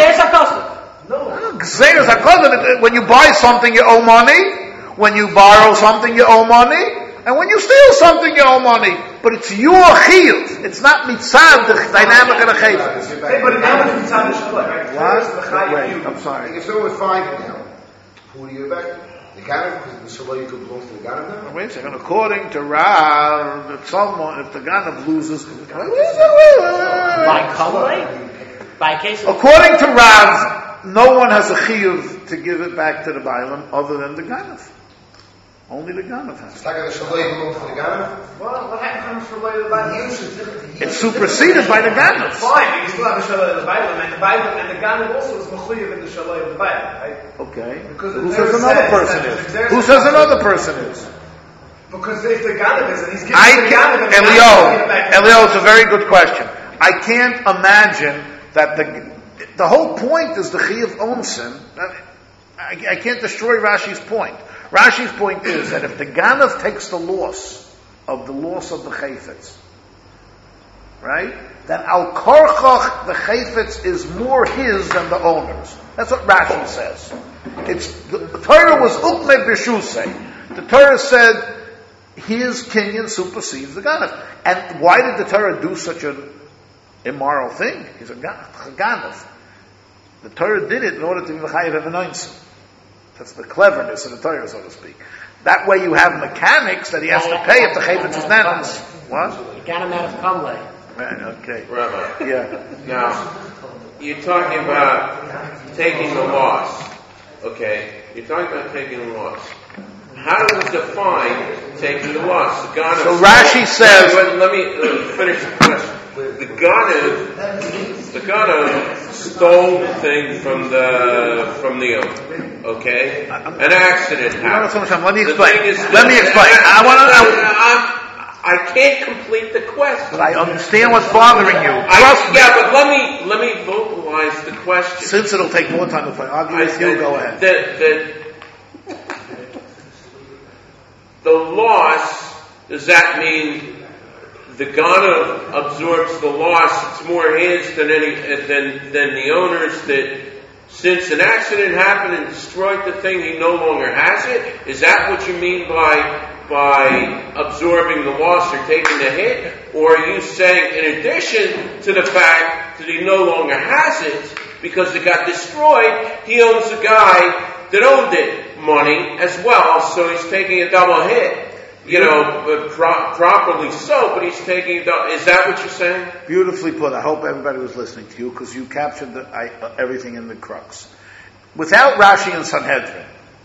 No. When you buy something, you owe money. When you borrow something, you owe money. And when you steal something, you owe money. But it's your chiyuv. It's not mitzad, the dynamic of the chayfetz. But now it's mitzad the shalai, right? What? Wait, I'm sorry. If someone was finding now, who do you give back? The Ganav, because the shalai could belong to the Ganav now? Wait a second. According to Rav, if the Ganav loses, By Kamalei? By case of... according to Rav, no one has a chiyuv to give it back to the Bailam other than the Ganav. Only the Ganav has. It's not going to shalai belong to the Ganav? Well, what happens for later the It's superseded by the Ganav. Fine, you still have a shalai of the Bible, and the Bible and the Ganav also is mechuyev in the shalai of the Bible, right? Okay. Because Who says another person is? Who says another person is? Because if the Ganav is, and he's giving the Ganav, Elio, it's a very good question. I can't imagine that the whole point is the chiyuv onsen. I can't destroy Rashi's point. Rashi's point is that if the Ganav takes the loss of the chayfetz, right, then al korchach, the chayfetz is more his than the owner's. That's what Rashi says. The Torah was ukme b'shusei. The Torah said his kinyan supersedes the Ganav. And why did the Torah do such an immoral thing? He's a Ganav. The Torah did it in order to be v'chayev evenoinsim. That's the cleverness of the Torah, so to speak. That way you have mechanics that he has to pay if the chayfetz is nanas. What? You got him out of Kamlei. Right, okay. Rabbi. Yeah. Now, you're talking about taking the loss. Okay? You're talking about taking the loss. How do we define taking the loss? The Ganav. So Rashi says. Let me finish the question. The Ganav stole the thing from the owner. Okay? An accident happened. Let me explain. I can't complete the question. But I understand what's bothering you. Trust me. Yeah, but let me vocalize the question. Since it'll take more time to argue with you, go ahead. The loss, does that mean the Ganav absorbs the loss? It's more his than the owner's. That since an accident happened and destroyed the thing, he no longer has it. Is that what you mean by absorbing the loss or taking the hit? Or are you saying, in addition to the fact that he no longer has it because it got destroyed, he owes the guy that owned it money as well, so he's taking a double hit? Properly so, but he's taking. Is that what you're saying? Beautifully put. I hope everybody was listening to you because you captured everything in the crux. Without Rashi and Sanhedrin,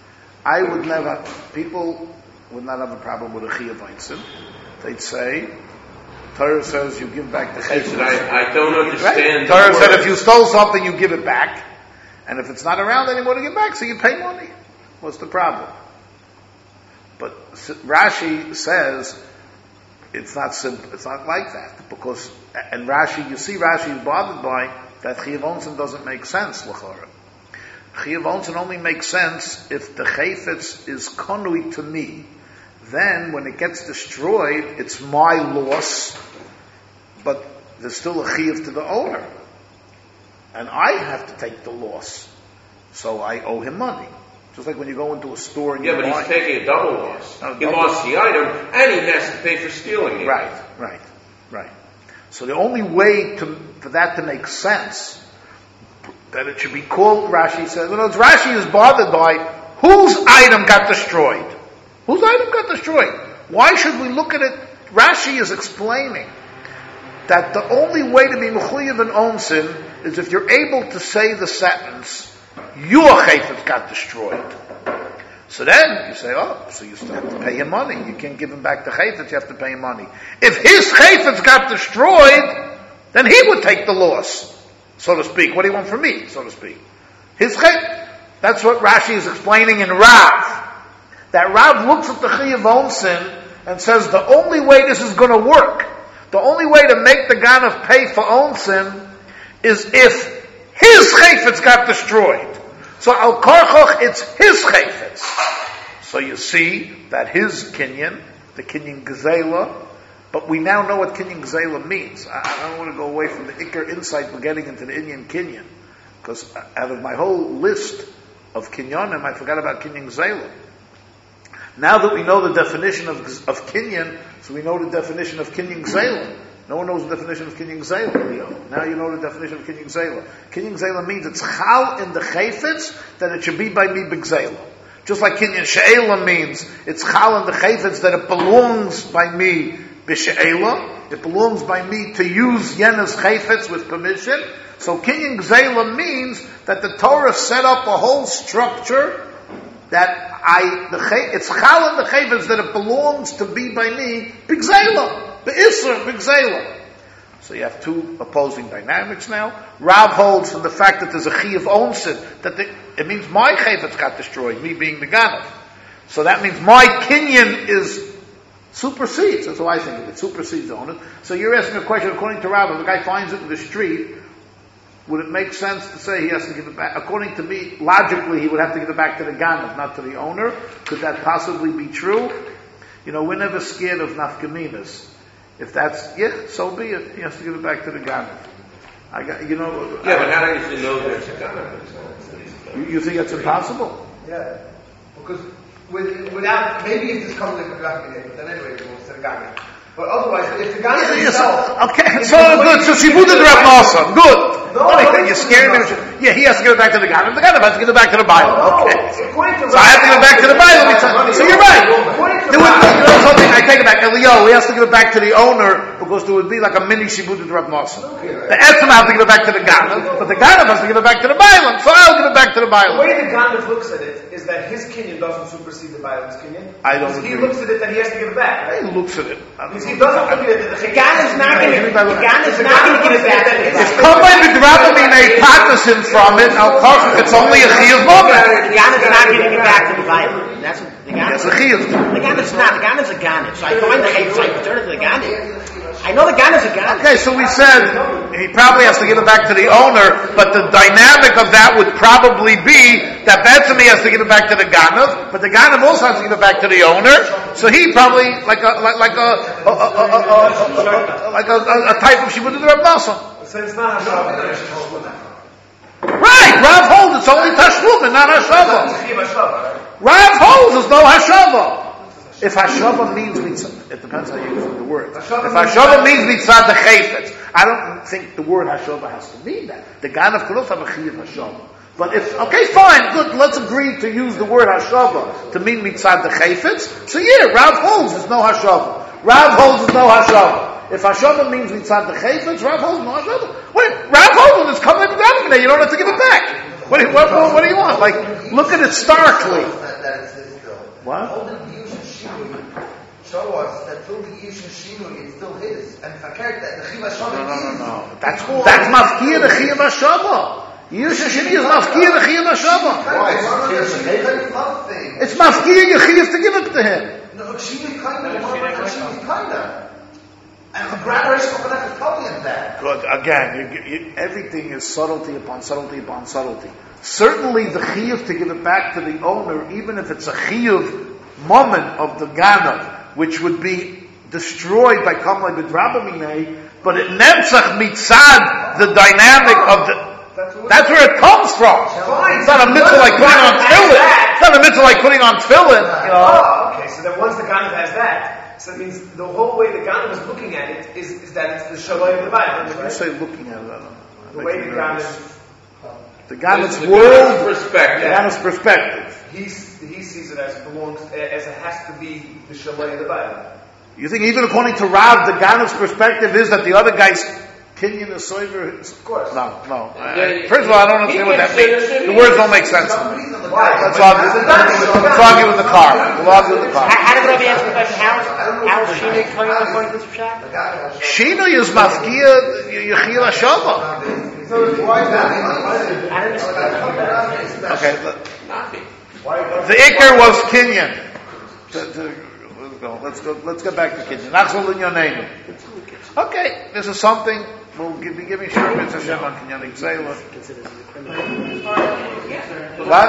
people would not have a problem with a chiyuv eintzin. They'd say, Torah says you give back the chayfetz. I don't understand. Right? Torah said if you stole something, you give it back, and if it's not around anymore to give back, so you pay money. What's the problem? But Rashi says it's not simple. It's not like that because, and Rashi, you see, Rashi is bothered by that chiyuv onsen doesn't make sense. L'chora, chiyuv onsen only makes sense if the chayfetz is konui to me. Then, when it gets destroyed, it's my loss, but there's still a chiyuv to the owner, and I have to take the loss, so I owe him money. Just like when you go into a store and you buy. Yeah, but he's taking a double loss. He lost the item, and he has to pay for stealing it. Right. So the only way for that to make sense, that it should be called, Rashi says, Rashi is bothered by whose item got destroyed. Whose item got destroyed? Why should we look at it? Rashi is explaining that the only way to be mechuyev and onsin is if you're able to say the sentence, your chayfetz got destroyed. So then you say, so you still have to pay him money. You can't give him back the chayfetz, you have to pay him money. If his chayfetz got destroyed, then he would take the loss, so to speak. What do you want from me, so to speak? His chayfetz. That's what Rashi is explaining in Rav. That Rav looks at the chiyuv onsin and says the only way this is going to work, the only way to make the Ganav pay for own sin, is if his chayfetz got destroyed. So al karchoch, it's his chayfetz. So you see that his kinyan, the kinyan gezela, but we now know what kinyan gezela means. I don't want to go away from the ikar insight we're getting into the Inyan kinyan, because out of my whole list of kinyanim, I forgot about kinyan gezela. Now that we know the definition of kinyan, so we know the definition of kinyan gezela. No one knows the definition of kinyan gezela, Leo. Now you know the definition of kinyan gezela. Kinyan gezela means it's chal in the chayfetz that it should be by me b'gzela. Just like kinyan she'ela means it's chal in the chayfetz that it belongs by me b'she'ela. It belongs by me to use yena's chayfetz with permission. So kinyan gezela means that the Torah set up a whole structure that it's chal in the chayfetz that it belongs to be by me b'gzela. Be'isr, b'gzela. So you have two opposing dynamics now. Rav holds from the fact that there's a chi of onset, that it means my chayfetz got destroyed, me being the ganav. So that means my kinyan supersedes. That's how I think of it. Supersedes on it. So you're asking a question, according to Rav, if the guy finds it in the street, would it make sense to say he has to give it back? According to me, logically, he would have to give it back to the ganav, not to the owner. Could that possibly be true? We're never scared of nafkaminas. If that's, so be it. He has to give it back to the ganav. Yeah, but how does he know there's a ganav? You think it's impossible? Yeah. Because without, maybe if this comes like a graphic, but then anyway, it goes to the ganav. But otherwise, if the ganav himself... Okay, so good. So Shibud and Rav Nosson. Good. You're scared of him. Yeah, he has to give it back to the ganav. The ganav has to give it back to the Bible. Okay. So I have to give it back to the Bible. So you're right. There would be something, I take it back. Elio, he has to give it back to the owner because there would be like a mini Shibud and Rav Nosson. The Etzem has to give it back to the ganav, but the ganav has to give it back to the Bible. So I'll give it back to the Bible. The way the ganav looks at it is that his kinyan doesn't supersede the Bible's kinyan. I don't agree. He looks at it that he has to give it back. Right? He looks at it. He doesn't look at it that the ganav's not going to give it back. If Kamei B'Drabamine partnership from it, it's only a chiyuv moment. The ganav's not giving it back to the Bible. That's what the ganav. It's a chiyuv. The ganav's not. The ganav's a ganav. So I find the chayv, so I return it to the ganav. I know the ganav's a ganav. Okay, so we said he probably has to give it back to the owner, but the dynamic of that would probably be that Betsy has to give it back to the ganav, but the ganav also has to give it back to the owner. So he probably like a type of shibud of Rav Nosson. So it's not Hashava. Right, Rav holds it's only Tashlumin, not Hashava. Rav holds there's no Hashava. If Hashava means mitzvah, it depends how you use the word. If Hashava means mitzvah the chayfetz, I don't think the word Hashava has to mean that. The Ganav could also have a chi of Hashava. But okay, fine, good, let's agree to use the word Hashava to mean mitzvah the chayfetz. So Rav holds there's no Hashava. Rav holds there's no Hashava. If Hashava means mitzvah the chayfetz, Rav holds no Hashava. Wait, Rav holds it's coming back there. You don't have to give it back. What do you want? Like, look at it starkly. What? Show us that through the Yish and Shinui, it's still his. And Fakert, that the Chiv HaShava No. That's Mafkir the Chiv HaShava. Yish and Shinui is Mafkir the Chiv HaShava. Why? It's Mafkir your Chiv to give it to him. No, Shinui Kinda. And the grammar is telling him that. Good. Again, everything is subtlety upon subtlety upon subtlety. Certainly the Chiv to give it back to the owner, even if it's a Chiv moment of the Ganav, which would be destroyed by Kamei B'Drabamine, but it Nemtzach Mitzad, the dynamic of the, that's where it comes from. It's not a mitzvah like putting on tefillin. It's not a mitzvah like putting on tefillin. Oh, okay, so then once the Ganav has that, so it means the whole way the Ganav is looking at it is that it's the Shalom of the Bible. When you say looking at it, the way the Ganav... The Ganav's world perspective. The Ganav's perspective. He sees it as it has to be the Shalom of the Bible. You think even according to Rav, the Ganav's perspective is that the other guy's kinyan is soiver? Of course. No. First of all, I don't understand what that means. The words don't make sense to me. Let's argue in the car. We'll argue in the car. How did Rabbi answer the question? How is Shinui coming according to this Pshat? Shinui is mafkia Yechil HaShava. Okay. The Iker was kinyan. Let's get back to Kinyan. Nachzol in your name. Okay, this is something we'll be giving Shir Mitzvah Hashem on Kinyan Gzeila. What?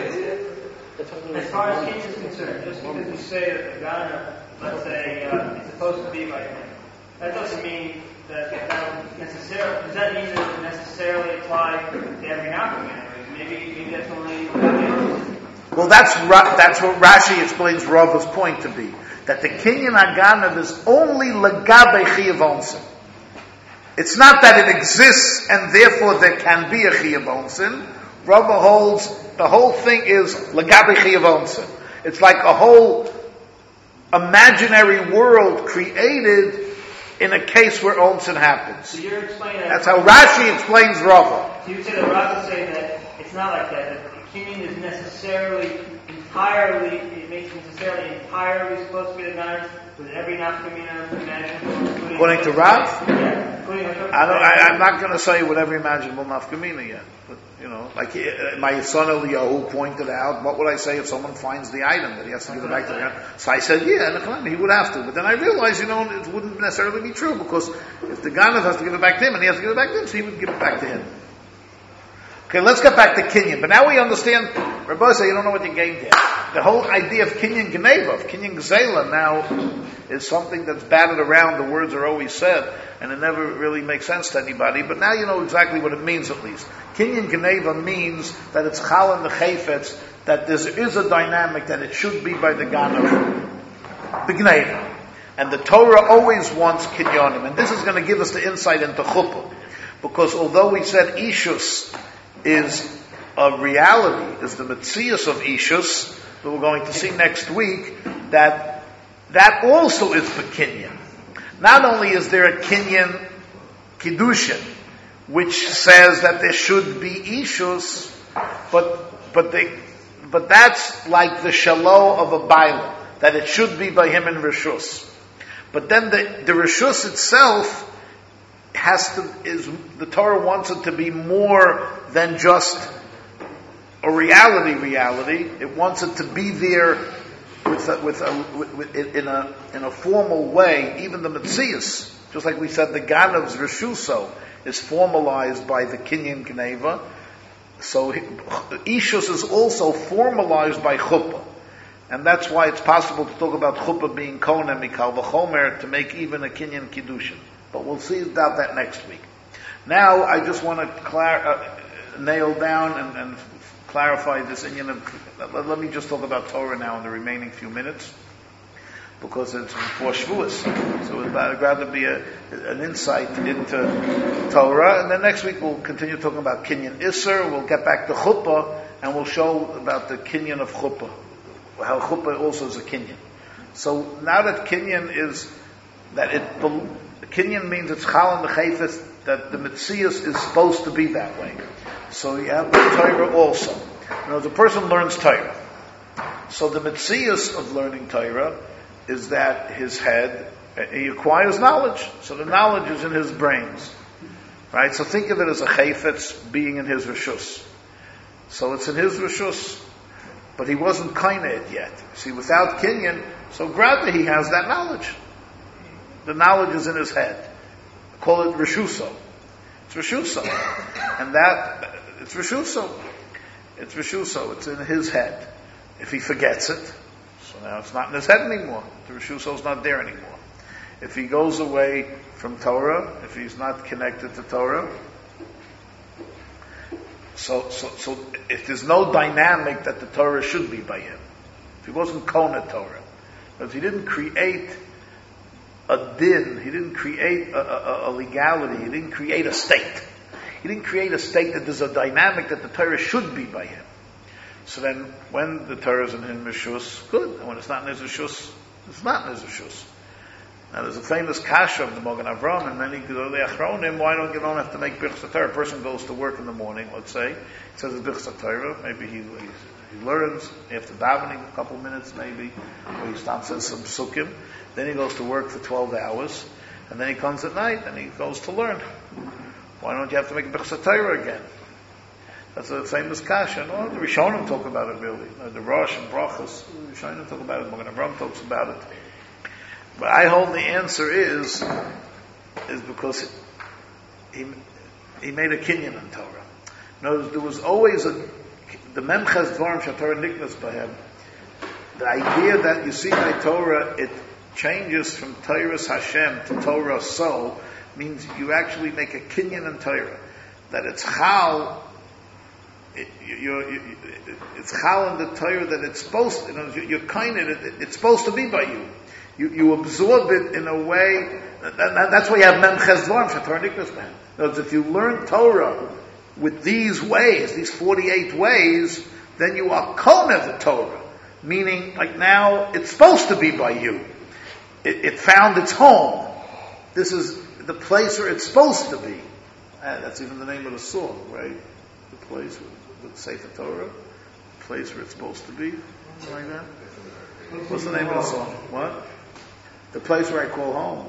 As far as Kinyan is concerned, just because you say that the Ghana, let's say, is supposed to be by him, that doesn't mean that necessarily. Does that mean that it necessarily apply to every Nafka? Maybe that's only. Well, that's what Rashi explains Rava's point to be. That the Kinyan Haganav is only Lagabe Chiyav Onsin. It's not that it exists and therefore there can be a Chiyav Onsin. Rava holds the whole thing is Lagabe Chiyav Onsin. It's like a whole imaginary world created in a case where Onsin happens. So you're explaining that's how Rashi explains Rava. So you say that Rava is saying that it's not like that the Kinyan is necessarily entirely supposed to be the Ghana with every nafkamina imaginable. According to Rav? Yeah. I'm not going to say with every imaginable nafkamina yet. But, like my son Eliyahu pointed out, what would I say if someone finds the item that he has to give it back to the Ghana? So I said, he would have to. But then I realized, it wouldn't necessarily be true because if the Ghana has to give it back to him and he has to give it back to him, so he would give it back to him. Okay, let's get back to Kinyan. But now we understand, Rabbi said, you don't know what you gained here. The whole idea of Kinyan Geneva, of Kinyan Gzeila now is something that's batted around. The words are always said, and it never really makes sense to anybody. But now you know exactly what it means at least. Kinyan Geneva means that it's Chal and the Chayfetz, that there is a dynamic that it should be by the Ganav, the Geneva. And the Torah always wants Kinyanim. And this is going to give us the insight into Chuppah. Because although we said Ishus is a reality, is the Metzius of Ishus, that we're going to see next week, that also is the Kinyan. Not only is there a Kinyan Kiddushin, which says that there should be Ishus, but that's like the Shalo of a Bailam, that it should be by him in Rishus. But then the Rishus itself the Torah wants it to be more than just a reality. It wants it to be there in a formal way. Even the Metzius, just like we said, the Ganav's Rishuso is formalized by the Kinyan Geneva. So Ishus is also formalized by Chuppah. And that's why it's possible to talk about Chuppah being Kohen Mikal V'chomer to make even a Kinyan Kiddushin. But we'll see about that next week. Now, I just want to nail down and clarify this inyan. Let me just talk about Torah now in the remaining few minutes, because it's before Shavuos. So I'd rather be an insight into Torah. And then next week we'll continue talking about Kinyan Isser. We'll get back to Chuppah, and we'll show about the Kinyan of Chuppah, how Chuppah also is a Kinyan. So now that Kinyan is, Kinyan means it's Chal and the Chayfetz, that the Metzius is supposed to be that way. So you have the Torah also. The person learns Torah. So the Metzius of learning Torah is that his head, he acquires knowledge. So the knowledge is in his brains. Right? So think of it as a Chayfetz being in his Rishus. So it's in his Rishus, but he wasn't Kained yet. See, without Kinyan, so granted he has that knowledge. The knowledge is in his head. Call it Rishuso. It's Rishuso. And it's Rishuso. It's Rishuso. It's in his head. If he forgets it, so now it's not in his head anymore. The Rishuso is not there anymore. If he goes away from Torah, if he's not connected to Torah, so if there's no dynamic that the Torah should be by him, if he wasn't Kona Torah, but if he didn't create a din, he didn't create a legality, he didn't create a state. He didn't create a state that there's a dynamic that the Torah should be by him. So then, when the Torah is in his Rishus, good. And when it's not in his Rishus, it's not in his Rishus. Now there's a famous kasha of the Mogen Avram and many Gedolei Achronim, why don't you have to make Birchas Torah? A person goes to work in the morning, let's say, he says it's Birchas Torah, maybe he learns, after davening a couple minutes maybe, or he stops in some sukkim, then he goes to work for 12 hours, and then he comes at night and he goes to learn. Why don't you have to make Birchas Torah again? That's a famous kasha. No, the Rishonim talk about it really. The Rosh and Brachas, the Rishonim talk about it, Mogen Avram talks about it. But I hold the answer is because he made a kinyan in Torah. No, there was always the memches dvarim shatorah niknas bahem. The idea that you see by Torah, it changes from Torah's Hashem to Torah so, means you actually make a kinyan in Torah. That it's chal, it's chal in the Torah that it's supposed, you're kind of, it's supposed to be by you. You absorb it in a way, that's why you have memches dvarim shatorah niknas bahem. In other words, if you learn Torah with these ways, these 48 ways, then you are koneh the Torah. Meaning, like now, it's supposed to be by you. It found its home. This is the place where it's supposed to be. That's even the name of the song, right? The place with Sefer Torah. The place where it's supposed to be. Something like that. What's the name of the song? What? The place where I call home.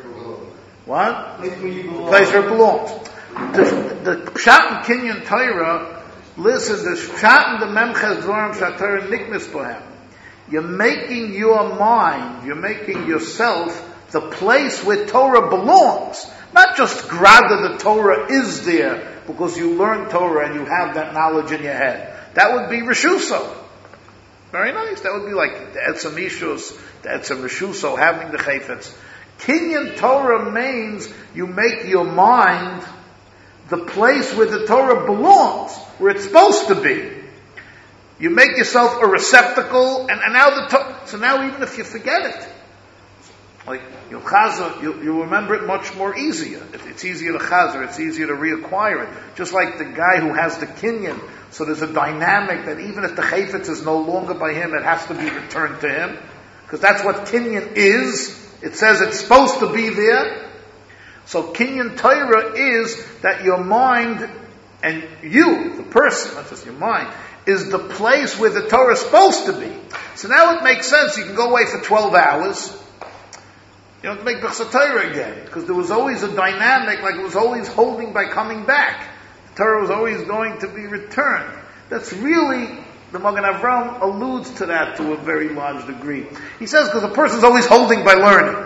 What? The place where it belongs. The Pshat and Kinyan Torah, listen, the Pshat and the Memches Dvarim Shatorah Niknas Bohem. You're making your mind, you're making yourself the place where Torah belongs. Not just grada the Torah is there because you learn Torah and you have that knowledge in your head. That would be Rishuso. Very nice. That would be like the Etzem Ishus, the Etzem Rishuso, having the Chayfetz. Kinyan Torah means you make your mind the place where the Torah belongs, where it's supposed to be. You make yourself a receptacle, and now so now even if you forget it, like you'll remember it much more easier. It's easier to chazer, it's easier to reacquire it. Just like the guy who has the kinyan, so there's a dynamic that even if the chayfetz is no longer by him, it has to be returned to him, because that's what kinyan is. It says it's supposed to be there. So kinyan Torah is that your mind and you, the person, not just your mind, is the place where the Torah is supposed to be. So now it makes sense. You can go away for 12 hours. You don't have to make B'chsa Torah again. Because there was always a dynamic, like it was always holding by coming back. The Torah was always going to be returned. That's really, the Magen Avraham alludes to that to a very large degree. He says, because a person's always holding by learning.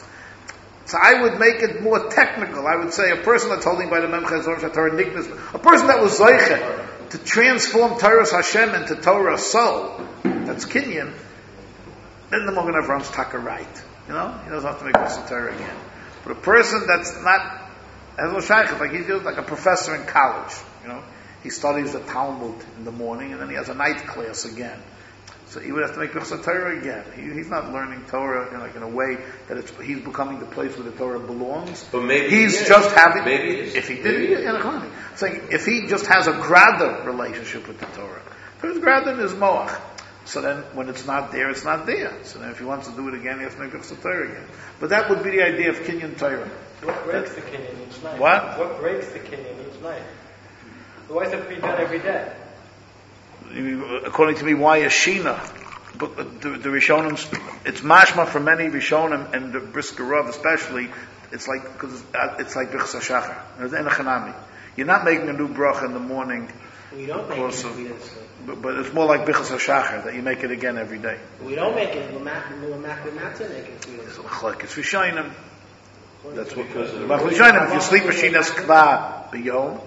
So I would make it more technical. I would say a person that's holding by the Memches Dvarim Shatorah Niknas, a person that was Zoichet to transform Torah's Hashem into Torah so, that's Kinyan, then the Magen Avraham's taka right. He doesn't have to make B'chsa Torah again. But a person that's not, has no shaykhut, like he's just like a professor in college, he studies the Talmud in the morning and then he has a night class again. So he would have to make B'chsa Torah again. He's not learning Torah in a way that he's becoming the place where the Torah belongs. But maybe he's just having. Maybe if he did, saying if he just has a grada relationship with the Torah, because grada is moach. So then, when it's not there, it's not there. So then, if he wants to do it again, he has to make B'chsa Torah again. But that would be the idea of Kinyan Torah. What breaks the Kinyan each night? What? What breaks the Kinyan each night? Why does it have to be done every day? According to me, why is Shina? But the Rishonim, it's mashma for many Rishonim and the Brisker Rav especially. It's like because it's like B'chsa Shachar. You're not making a new bracha in the morning. We don't make it. But it's more like B'chsa Shachar that you make it again every day. We don't make it. We're not make it. It's Rishonim. That's what Rishonim. If you sleep with Shina's kva b'yom.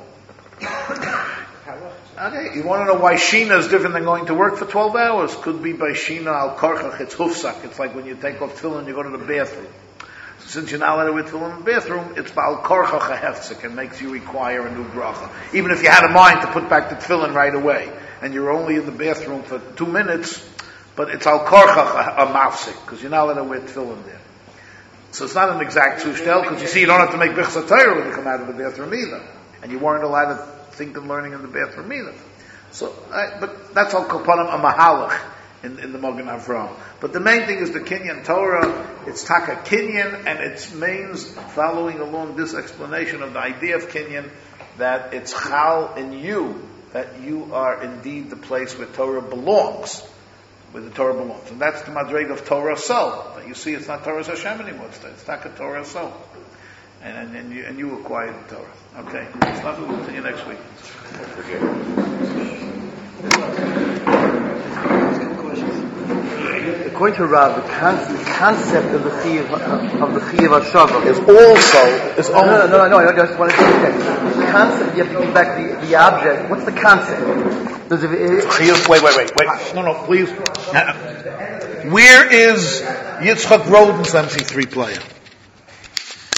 Okay, you want to know why Shina is different than going to work for 12 hours? Could be by Shina al Karchach, it's hufsak. It's like when you take off tefillin, you go to the bathroom. So since you're not allowed to wear tefillin in the bathroom, it's al Karchach a hefzik and makes you require a new bracha. Even if you had a mind to put back the tefillin right away, and you're only in the bathroom for 2 minutes, but it's al Karchach a mafsik, because you're not allowed to wear tefillin there. So it's not an exact sushtel, because you see you don't have to make B'chsa Torah when you come out of the bathroom either. And you weren't allowed to think of learning in the bathroom either. So, but that's all kapanim a mahalach in the Magen Avraham. But the main thing is the Kinyan Torah. It's taka Kinyan, and it means following along this explanation of the idea of Kinyan that it's chal in you that you are indeed the place where Torah belongs, where the Torah belongs, and that's the madreg of Torah so. That you see, it's not Torah Hashem anymore. It's taka Torah so. And you acquire the Torah. Okay. We'll continue next week. according to Rav, the concept of the Chiyuv Hashava is only. No, I just want to say the concept, you have to give back the object. What's the concept? Wait. No, please. Where is Yitzchak Roden's MC3 player?